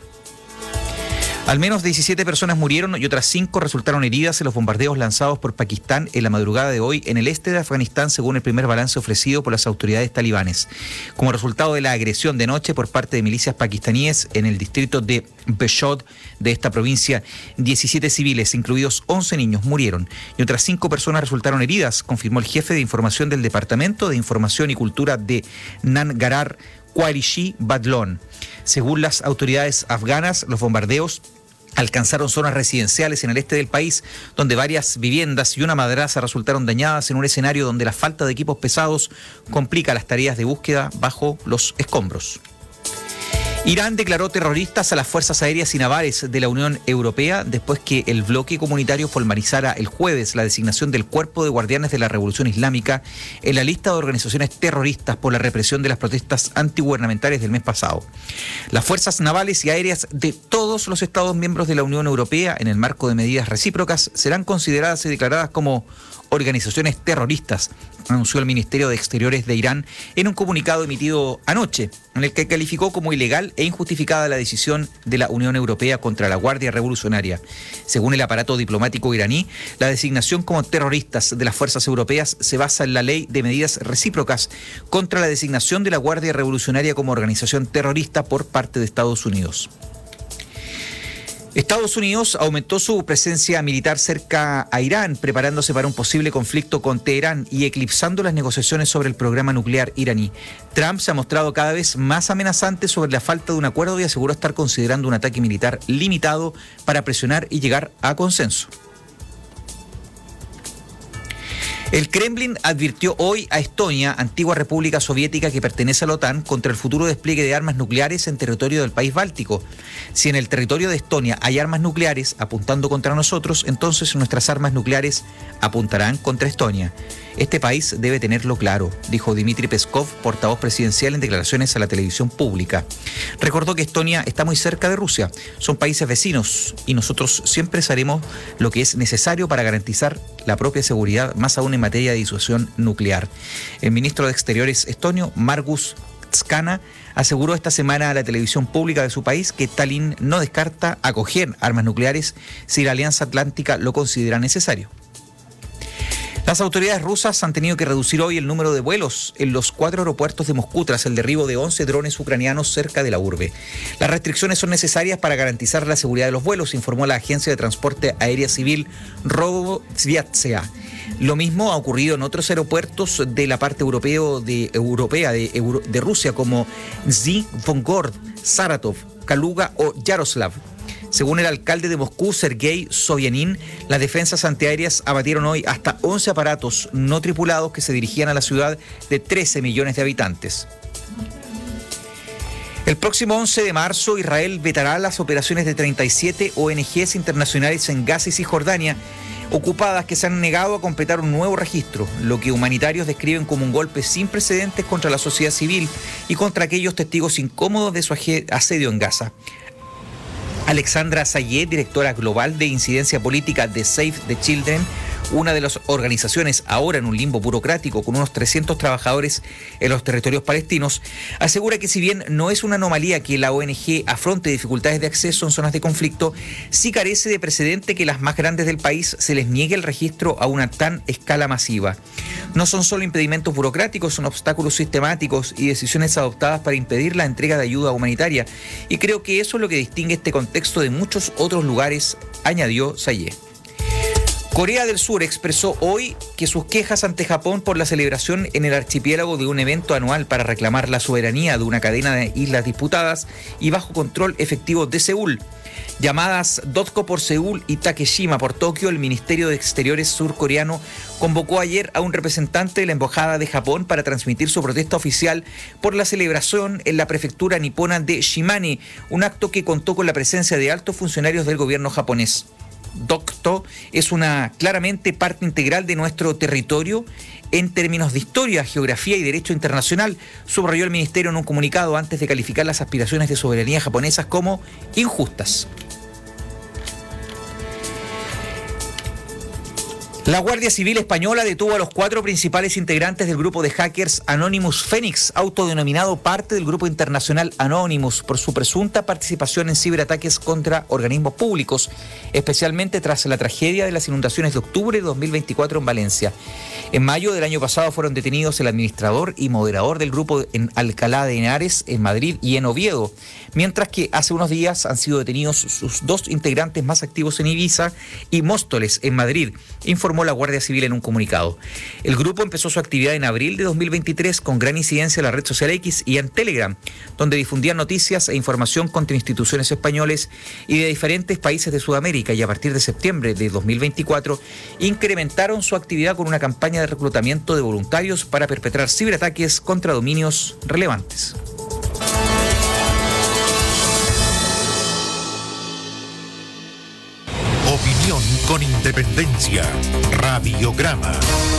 Al menos diecisiete personas murieron y otras cinco resultaron heridas en los bombardeos lanzados por Pakistán en la madrugada de hoy en el este de Afganistán, según el primer balance ofrecido por las autoridades talibanes. Como resultado de la agresión de noche por parte de milicias pakistaníes en el distrito de Peshawar de esta provincia, diecisiete civiles, incluidos once niños, murieron y otras cinco personas resultaron heridas, confirmó el jefe de información del Departamento de Información y Cultura de Nangarhar, Qureshi Badlon. Según las autoridades afganas, los bombardeos alcanzaron zonas residenciales en el este del país, donde varias viviendas y una madraza resultaron dañadas en un escenario donde la falta de equipos pesados complica las tareas de búsqueda bajo los escombros. Irán declaró terroristas a las fuerzas aéreas y navales de la Unión Europea después que el bloque comunitario formalizara el jueves la designación del Cuerpo de Guardianes de la Revolución Islámica en la lista de organizaciones terroristas por la represión de las protestas antigubernamentales del mes pasado. Las fuerzas navales y aéreas de todos los Estados miembros de la Unión Europea, en el marco de medidas recíprocas, serán consideradas y declaradas como organizaciones terroristas, anunció el Ministerio de Exteriores de Irán en un comunicado emitido anoche, en el que calificó como ilegal e injustificada la decisión de la Unión Europea contra la Guardia Revolucionaria. Según el aparato diplomático iraní, la designación como terroristas de las fuerzas europeas se basa en la ley de medidas recíprocas contra la designación de la Guardia Revolucionaria como organización terrorista por parte de Estados Unidos. Estados Unidos aumentó su presencia militar cerca a Irán, preparándose para un posible conflicto con Teherán y eclipsando las negociaciones sobre el programa nuclear iraní. Trump se ha mostrado cada vez más amenazante sobre la falta de un acuerdo y aseguró estar considerando un ataque militar limitado para presionar y llegar a consenso. El Kremlin advirtió hoy a Estonia, antigua república soviética que pertenece a la OTAN, contra el futuro despliegue de armas nucleares en territorio del país báltico. Si en el territorio de Estonia hay armas nucleares apuntando contra nosotros, entonces nuestras armas nucleares apuntarán contra Estonia. Este país debe tenerlo claro, dijo Dmitry Peskov, portavoz presidencial, en declaraciones a la televisión pública. Recordó que Estonia está muy cerca de Rusia, son países vecinos y nosotros siempre haremos lo que es necesario para garantizar la propia seguridad, más aún en materia de disuasión nuclear. El ministro de Exteriores estonio, Margus Tskana, aseguró esta semana a la televisión pública de su país que Tallinn no descarta acoger armas nucleares si la Alianza Atlántica lo considera necesario. Las autoridades rusas han tenido que reducir hoy el número de vuelos en los cuatro aeropuertos de Moscú tras el derribo de once drones ucranianos cerca de la urbe. Las restricciones son necesarias para garantizar la seguridad de los vuelos, informó la agencia de transporte aérea civil Roboviatsia. Lo mismo ha ocurrido en otros aeropuertos de la parte europeo de, europea de, Euro, de Rusia como Zvonigorod, Saratov, Kaluga o Yaroslav. Según el alcalde de Moscú, Sergei Sobyanin, las defensas antiaéreas abatieron hoy hasta once aparatos no tripulados que se dirigían a la ciudad de trece millones de habitantes. El próximo once de marzo, Israel vetará las operaciones de treinta y siete O N Ges internacionales en Gaza y Cisjordania, ocupadas que se han negado a completar un nuevo registro, lo que humanitarios describen como un golpe sin precedentes contra la sociedad civil y contra aquellos testigos incómodos de su asedio en Gaza. Alexandra Sayed, directora global de incidencia política de Save the Children, una de las organizaciones ahora en un limbo burocrático con unos trescientos trabajadores en los territorios palestinos, asegura que si bien no es una anomalía que la O N G afronte dificultades de acceso en zonas de conflicto, sí carece de precedente que las más grandes del país se les niegue el registro a una tan escala masiva. No son solo impedimentos burocráticos, son obstáculos sistemáticos y decisiones adoptadas para impedir la entrega de ayuda humanitaria. Y creo que eso es lo que distingue este contexto de muchos otros lugares, añadió Sayed. Corea del Sur expresó hoy que sus quejas ante Japón por la celebración en el archipiélago de un evento anual para reclamar la soberanía de una cadena de islas disputadas y bajo control efectivo de Seúl. Llamadas Dotko por Seúl y Takeshima por Tokio, el Ministerio de Exteriores surcoreano convocó ayer a un representante de la Embajada de Japón para transmitir su protesta oficial por la celebración en la prefectura nipona de Shimane, un acto que contó con la presencia de altos funcionarios del gobierno japonés. Dokto es una claramente parte integral de nuestro territorio en términos de historia, geografía y derecho internacional, subrayó el ministerio en un comunicado antes de calificar las aspiraciones de soberanía japonesas como injustas. La Guardia Civil Española detuvo a los cuatro principales integrantes del grupo de hackers Anonymous Phoenix, autodenominado parte del grupo internacional Anonymous, por su presunta participación en ciberataques contra organismos públicos, especialmente tras la tragedia de las inundaciones de octubre de dos mil veinticuatro en Valencia. En mayo del año pasado fueron detenidos el administrador y moderador del grupo en Alcalá de Henares, en Madrid y en Oviedo, mientras que hace unos días han sido detenidos sus dos integrantes más activos en Ibiza y Móstoles, en Madrid, informó la Guardia Civil en un comunicado. El grupo empezó su actividad en abril de dos mil veintitrés con gran incidencia en la red social X y en Telegram, donde difundían noticias e información contra instituciones españoles y de diferentes países de Sudamérica, y a partir de septiembre de dos mil veinticuatro incrementaron su actividad con una campaña de reclutamiento de voluntarios para perpetrar ciberataques contra dominios relevantes. Opinión con independencia. Radiograma.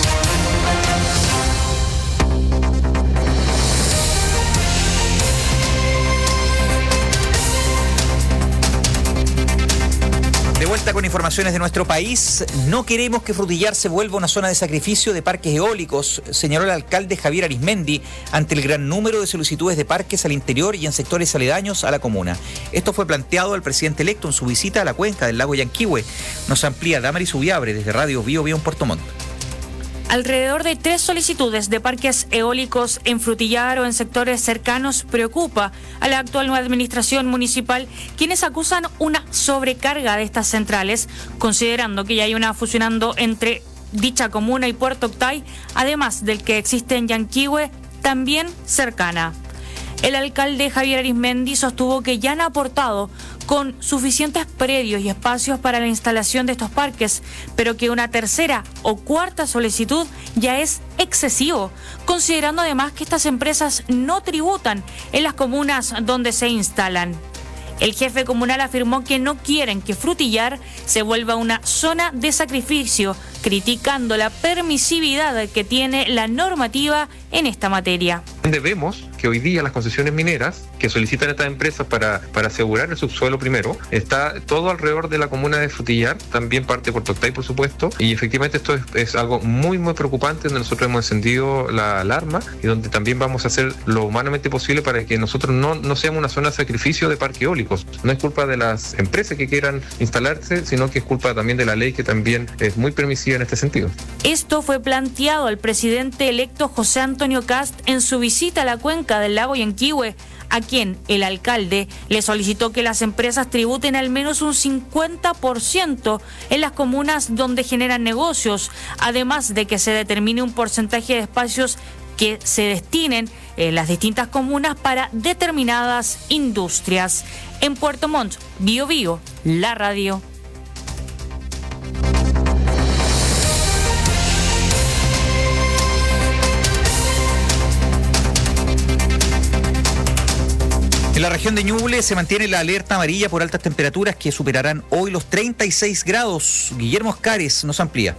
De vuelta con informaciones de nuestro país. No queremos que Frutillar se vuelva una zona de sacrificio de parques eólicos, señaló el alcalde Javier Arizmendi ante el gran número de solicitudes de parques al interior y en sectores aledaños a la comuna. Esto fue planteado al presidente electo en su visita a la cuenca del lago Yanquihue. Nos amplía Damaris Ubiabre desde Radio Bio Bio en Puerto Montt. Alrededor de tres solicitudes de parques eólicos en Frutillar o en sectores cercanos preocupa a la actual administración municipal, quienes acusan una sobrecarga de estas centrales, considerando que ya hay una fusionando entre dicha comuna y Puerto Octay, además del que existe en Yanquihue, también cercana. El alcalde Javier Arizmendi sostuvo que ya han aportado con suficientes predios y espacios para la instalación de estos parques, pero que una tercera o cuarta solicitud ya es excesivo, considerando además que estas empresas no tributan en las comunas donde se instalan. El jefe comunal afirmó que no quieren que Frutillar se vuelva una zona de sacrificio, criticando la permisividad que tiene la normativa en esta materia. Donde vemos que hoy día las concesiones mineras que solicitan estas empresas para, para asegurar el subsuelo primero, está todo alrededor de la comuna de Frutillar, también parte de Puerto Octay, por supuesto, y efectivamente esto es, es algo muy, muy preocupante, donde nosotros hemos encendido la alarma y donde también vamos a hacer lo humanamente posible para que nosotros no, no seamos una zona de sacrificio de parques eólicos. No es culpa de las empresas que quieran instalarse, sino que es culpa también de la ley, que también es muy permisiva en este sentido. Esto fue planteado al presidente electo José Antonio Kast en su visita a la cuenca del lago Yanquihue, a quien el alcalde le solicitó que las empresas tributen al menos un cincuenta por ciento en las comunas donde generan negocios, además de que se determine un porcentaje de espacios que se destinen en las distintas comunas para determinadas industrias. En Puerto Montt, Bío Bío, la radio. En la región de Ñuble se mantiene la alerta amarilla por altas temperaturas que superarán hoy los treinta y seis grados. Guillermo Oscares nos amplía.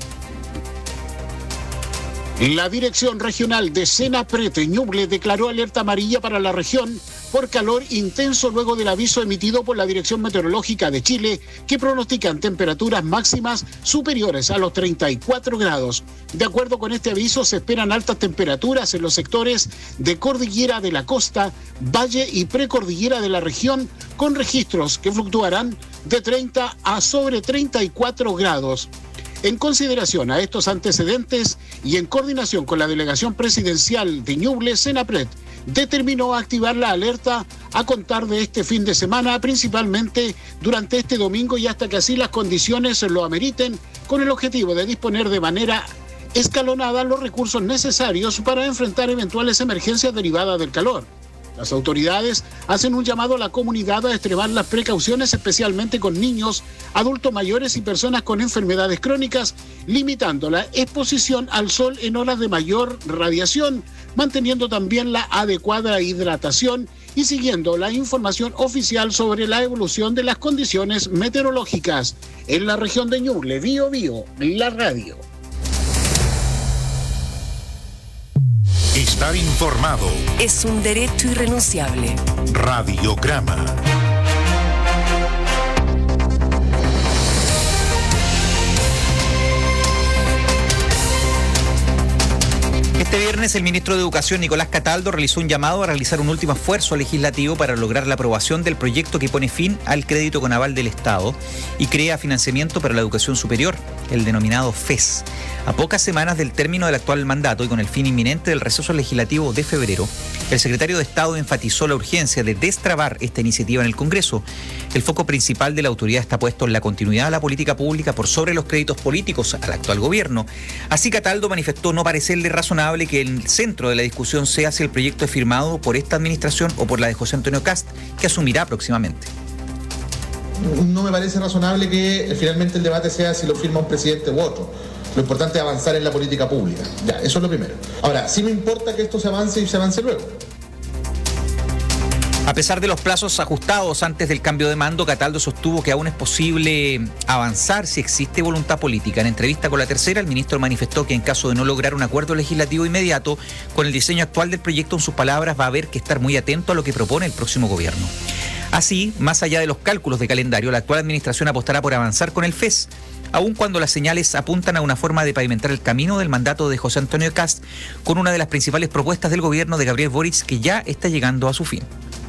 La Dirección Regional de Senapred Ñuble declaró alerta amarilla para la región por calor intenso luego del aviso emitido por la Dirección Meteorológica de Chile, que pronostican temperaturas máximas superiores a los treinta y cuatro grados. De acuerdo con este aviso, se esperan altas temperaturas en los sectores de Cordillera de la Costa, Valle y Precordillera de la región, con registros que fluctuarán de treinta a sobre treinta y cuatro grados. En consideración a estos antecedentes y en coordinación con la Delegación Presidencial de Ñuble, Senapred determinó activar la alerta a contar de este fin de semana, principalmente durante este domingo y hasta que así las condiciones lo ameriten, con el objetivo de disponer de manera escalonada los recursos necesarios para enfrentar eventuales emergencias derivadas del calor. Las autoridades hacen un llamado a la comunidad a extremar las precauciones, especialmente con niños, adultos mayores y personas con enfermedades crónicas, limitando la exposición al sol en horas de mayor radiación, manteniendo también la adecuada hidratación y siguiendo la información oficial sobre la evolución de las condiciones meteorológicas. En la región de Ñuble, Bío Bío, la radio. Estar informado es un derecho irrenunciable. Radiograma. Este viernes el ministro de Educación, Nicolás Cataldo, realizó un llamado a realizar un último esfuerzo legislativo para lograr la aprobación del proyecto que pone fin al crédito con aval del Estado y crea financiamiento para la educación superior, el denominado F E S. A pocas semanas del término del actual mandato y con el fin inminente del receso legislativo de febrero, el secretario de Estado enfatizó la urgencia de destrabar esta iniciativa en el Congreso. El foco principal de la autoridad está puesto en la continuidad de la política pública por sobre los créditos políticos al actual gobierno. Así, Cataldo manifestó no parecerle razonable que el centro de la discusión sea si el proyecto es firmado por esta administración o por la de José Antonio Kast, que asumirá próximamente. No me parece razonable que finalmente el debate sea si lo firma un presidente u otro. Lo importante es avanzar en la política pública. Ya, eso es lo primero. Ahora, sí me importa que esto se avance y se avance luego. A pesar de los plazos ajustados antes del cambio de mando, Cataldo sostuvo que aún es posible avanzar si existe voluntad política. En entrevista con La Tercera, el ministro manifestó que en caso de no lograr un acuerdo legislativo inmediato con el diseño actual del proyecto, en sus palabras, va a haber que estar muy atento a lo que propone el próximo gobierno. Así, más allá de los cálculos de calendario, la actual administración apostará por avanzar con el F E S, aun cuando las señales apuntan a una forma de pavimentar el camino del mandato de José Antonio Kast, con una de las principales propuestas del gobierno de Gabriel Boric que ya está llegando a su fin.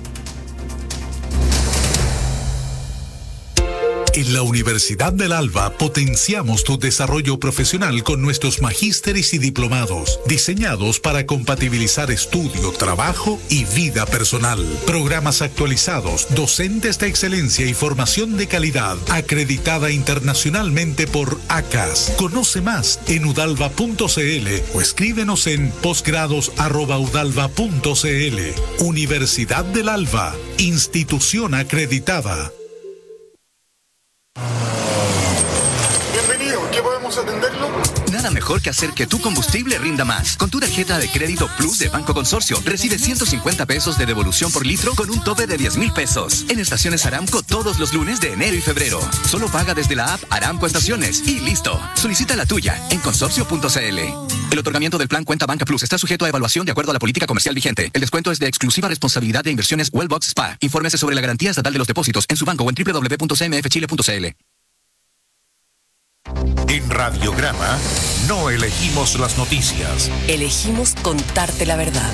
En la Universidad del Alba potenciamos tu desarrollo profesional con nuestros magísteres y diplomados, diseñados para compatibilizar estudio, trabajo y vida personal. Programas actualizados, docentes de excelencia y formación de calidad, acreditada internacionalmente por A C A S. Conoce más en udalva punto cl o escríbenos en posgrados arroba udalva punto cl. Universidad del Alba, institución acreditada. Bienvenido, ¿qué podemos atenderlo? nada mejor que hacer que tu combustible rinda más. Con tu tarjeta de crédito Plus de Banco Consorcio, recibe ciento cincuenta pesos de devolución por litro con un tope de diez mil pesos. En estaciones Aramco todos los lunes de enero y febrero. Solo paga desde la app Aramco Estaciones y listo. Solicita la tuya en consorcio punto c l. El otorgamiento del plan Cuenta Banca Plus está sujeto a evaluación de acuerdo a la política comercial vigente. El descuento es de exclusiva responsabilidad de Inversiones Wellbox Spa. Infórmese sobre la garantía estatal de los depósitos en su banco o en doble u doble u doble u punto c m f chile punto c l. En Radiograma no elegimos las noticias. Elegimos contarte la verdad.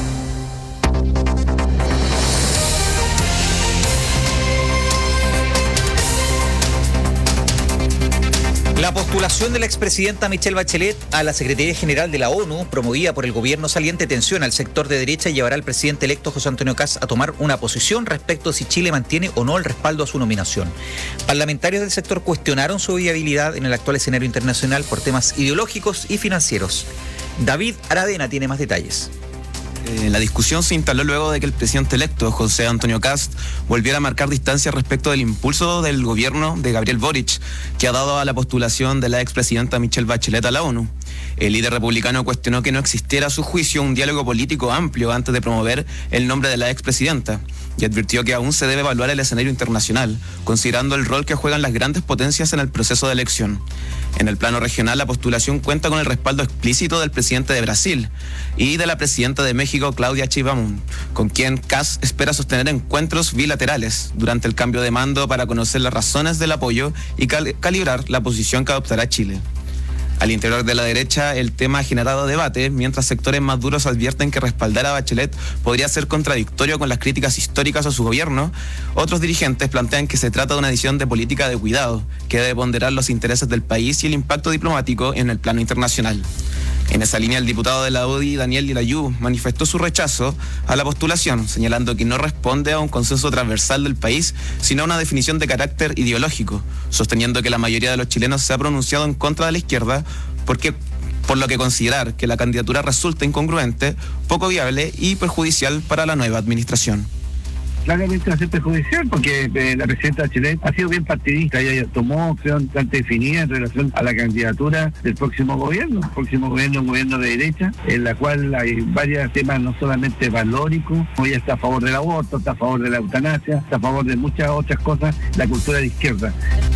La postulación de la expresidenta Michelle Bachelet a la Secretaría General de la ONU, promovida por el gobierno saliente tensión al sector de derecha, llevará al presidente electo José Antonio Kast a tomar una posición respecto a si Chile mantiene o no el respaldo a su nominación. Parlamentarios del sector cuestionaron su viabilidad en el actual escenario internacional por temas ideológicos y financieros. David Aravena tiene más detalles. Eh, la discusión se instaló luego de que el presidente electo, José Antonio Kast, volviera a marcar distancia respecto del impulso del gobierno de Gabriel Boric, que ha dado a la postulación de la expresidenta Michelle Bachelet a la ONU. El líder republicano cuestionó que no existiera a su juicio un diálogo político amplio antes de promover el nombre de la expresidenta y advirtió que aún se debe evaluar el escenario internacional, considerando el rol que juegan las grandes potencias en el proceso de elección. En el plano regional, la postulación cuenta con el respaldo explícito del presidente de Brasil y de la presidenta de México, Claudia Sheinbaum, con quien Kast espera sostener encuentros bilaterales durante el cambio de mando para conocer las razones del apoyo y cal- calibrar la posición que adoptará Chile. Al interior de la derecha, el tema ha generado debate, mientras sectores más duros advierten que respaldar a Bachelet podría ser contradictorio con las críticas históricas a su gobierno. Otros dirigentes plantean que se trata de una decisión de política de cuidado, que debe ponderar los intereses del país y el impacto diplomático en el plano internacional. En esa línea, el diputado de la U D I, Daniel Lilayú, manifestó su rechazo a la postulación, señalando que no responde a un consenso transversal del país, sino a una definición de carácter ideológico, sosteniendo que la mayoría de los chilenos se ha pronunciado en contra de la izquierda, porque, por lo que considerar que la candidatura resulta incongruente, poco viable y perjudicial para la nueva administración. Claramente va a ser perjudicial porque eh, la presidenta Bachelet ha sido bien partidista, ella tomó opción bastante definida en relación a la candidatura del próximo gobierno. El próximo gobierno es un gobierno de derecha, en la cual hay varios temas no solamente valóricos, ella está a favor del aborto, está a favor de la eutanasia, está a favor de muchas otras cosas, la cultura de izquierda.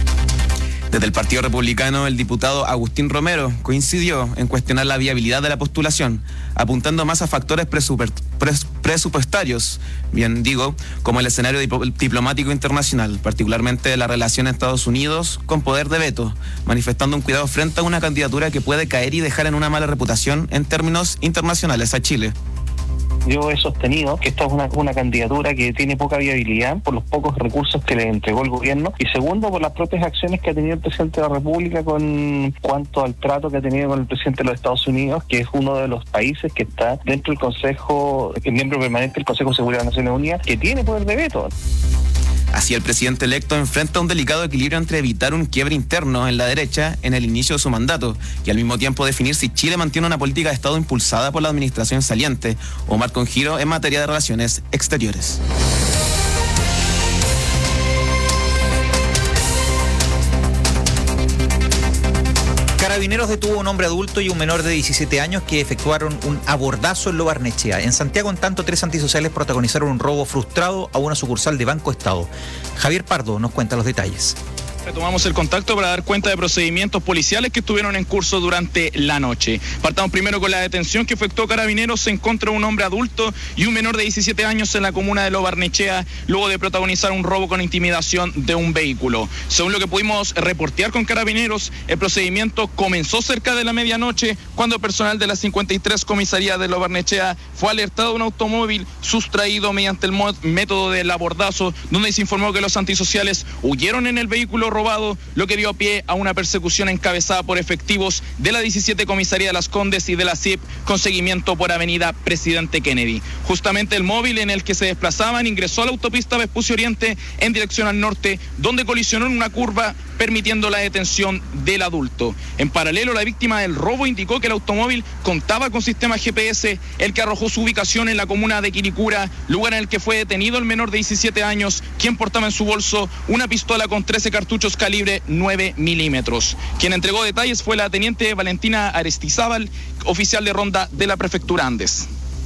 Desde el Partido Republicano, el diputado Agustín Romero coincidió en cuestionar la viabilidad de la postulación, apuntando más a factores presupuest- pres- presupuestarios, bien digo, como el escenario dip- diplomático internacional, particularmente la relación Estados Unidos con poder de veto, manifestando un cuidado frente a una candidatura que puede caer y dejar en una mala reputación en términos internacionales a Chile. Yo he sostenido que esta es una, una candidatura que tiene poca viabilidad por los pocos recursos que le entregó el gobierno y segundo por las propias acciones que ha tenido el presidente de la República con cuanto al trato que ha tenido con el presidente de los Estados Unidos, que es uno de los países que está dentro del Consejo, el miembro permanente del Consejo de Seguridad de las Naciones Unidas, que tiene poder de veto. Así, el presidente electo enfrenta un delicado equilibrio entre evitar un quiebre interno en la derecha en el inicio de su mandato y al mismo tiempo definir si Chile mantiene una política de Estado impulsada por la administración saliente o marca un giro en materia de relaciones exteriores. Carabineros detuvo a un hombre adulto y un menor de diecisiete años que efectuaron un abordazo en Lo Barnechea. En Santiago, en tanto, tres antisociales protagonizaron un robo frustrado a una sucursal de Banco Estado. Javier Pardo nos cuenta los detalles. Retomamos el contacto para dar cuenta de procedimientos policiales que estuvieron en curso durante la noche. Partamos primero con la detención que efectuó Carabineros en contra de un hombre adulto y un menor de diecisiete años en la comuna de Lo Barnechea, luego de protagonizar un robo con intimidación de un vehículo. Según lo que pudimos reportear con Carabineros, el procedimiento comenzó cerca de la medianoche cuando el personal de la cincuenta y tres comisaría de Lo Barnechea fue alertado de un automóvil sustraído mediante el método del abordazo, donde se informó que los antisociales huyeron en el vehículo robado, lo que dio pie a una persecución encabezada por efectivos de la diecisiete Comisaría de Las Condes y de la C I P con seguimiento por avenida Presidente Kennedy. Justamente el móvil en el que se desplazaban ingresó a la autopista Vespucio Oriente en dirección al norte, donde colisionó en una curva, permitiendo la detención del adulto. En paralelo, la víctima del robo indicó que el automóvil contaba con sistema G P S, el que arrojó su ubicación en la comuna de Quilicura, lugar en el que fue detenido el menor de diecisiete años, quien portaba en su bolso una pistola con trece cartuchos cartuchos calibre nueve milímetros. Quien entregó detalles fue la teniente Valentina Aristizábal, oficial de ronda de la prefectura Andes.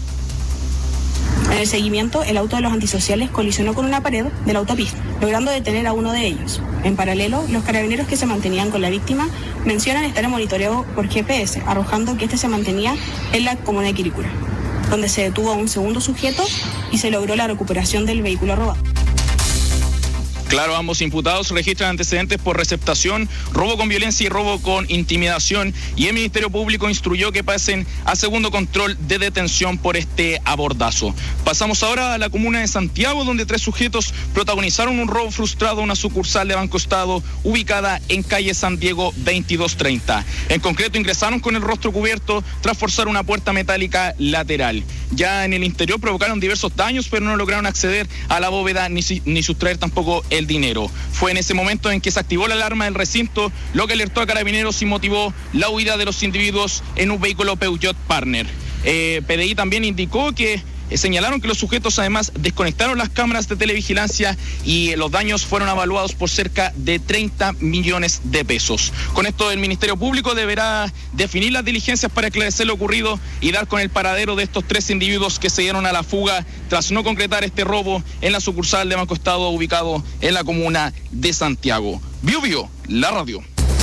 En el seguimiento, el auto de los antisociales colisionó con una pared de la autopista, logrando detener a uno de ellos. En paralelo, los carabineros que se mantenían con la víctima mencionan estar en monitoreo por G P S, arrojando que este se mantenía en la comuna de Quilicura, donde se detuvo a un segundo sujeto y se logró la recuperación del vehículo robado. Claro, ambos imputados registran antecedentes por receptación, robo con violencia y robo con intimidación, y el Ministerio Público instruyó que pasen a segundo control de detención por este abordazo. Pasamos ahora a la comuna de Santiago, donde tres sujetos protagonizaron un robo frustrado a una sucursal de Banco Estado ubicada en calle San Diego veintidós treinta. En concreto, ingresaron con el rostro cubierto tras forzar una puerta metálica lateral. Ya en el interior provocaron diversos daños, pero no lograron acceder a la bóveda ni, ni sustraer tampoco el dinero. Fue en ese momento en que se activó la alarma del recinto, lo que alertó a carabineros y motivó la huida de los individuos en un vehículo Peugeot Partner. Eh, P D I también indicó que eh, señalaron que los sujetos además desconectaron las cámaras de televigilancia y eh, los daños fueron evaluados por cerca de treinta millones de pesos. Con esto el Ministerio Público deberá definir las diligencias para esclarecer lo ocurrido y dar con el paradero de estos tres individuos que se dieron a la fuga tras no concretar este robo en la sucursal de Banco Estado ubicado en la comuna de Santiago. Bio Bio, la radio.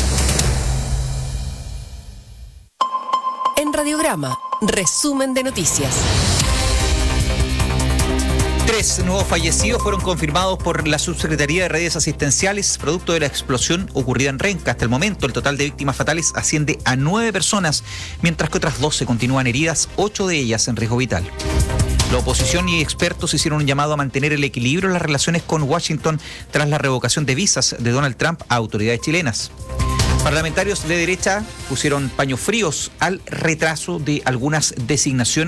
En Radiograma, resumen de noticias. Tres nuevos fallecidos fueron confirmados por la Subsecretaría de Redes Asistenciales producto de la explosión ocurrida en Renca. Hasta el momento, el total de víctimas fatales asciende a nueve personas, mientras que otras doce continúan heridas, ocho de ellas en riesgo vital. La oposición y expertos hicieron un llamado a mantener el equilibrio en las relaciones con Washington tras la revocación de visas de Donald Trump a autoridades chilenas. Parlamentarios de derecha pusieron paños fríos al retraso de algunas designaciones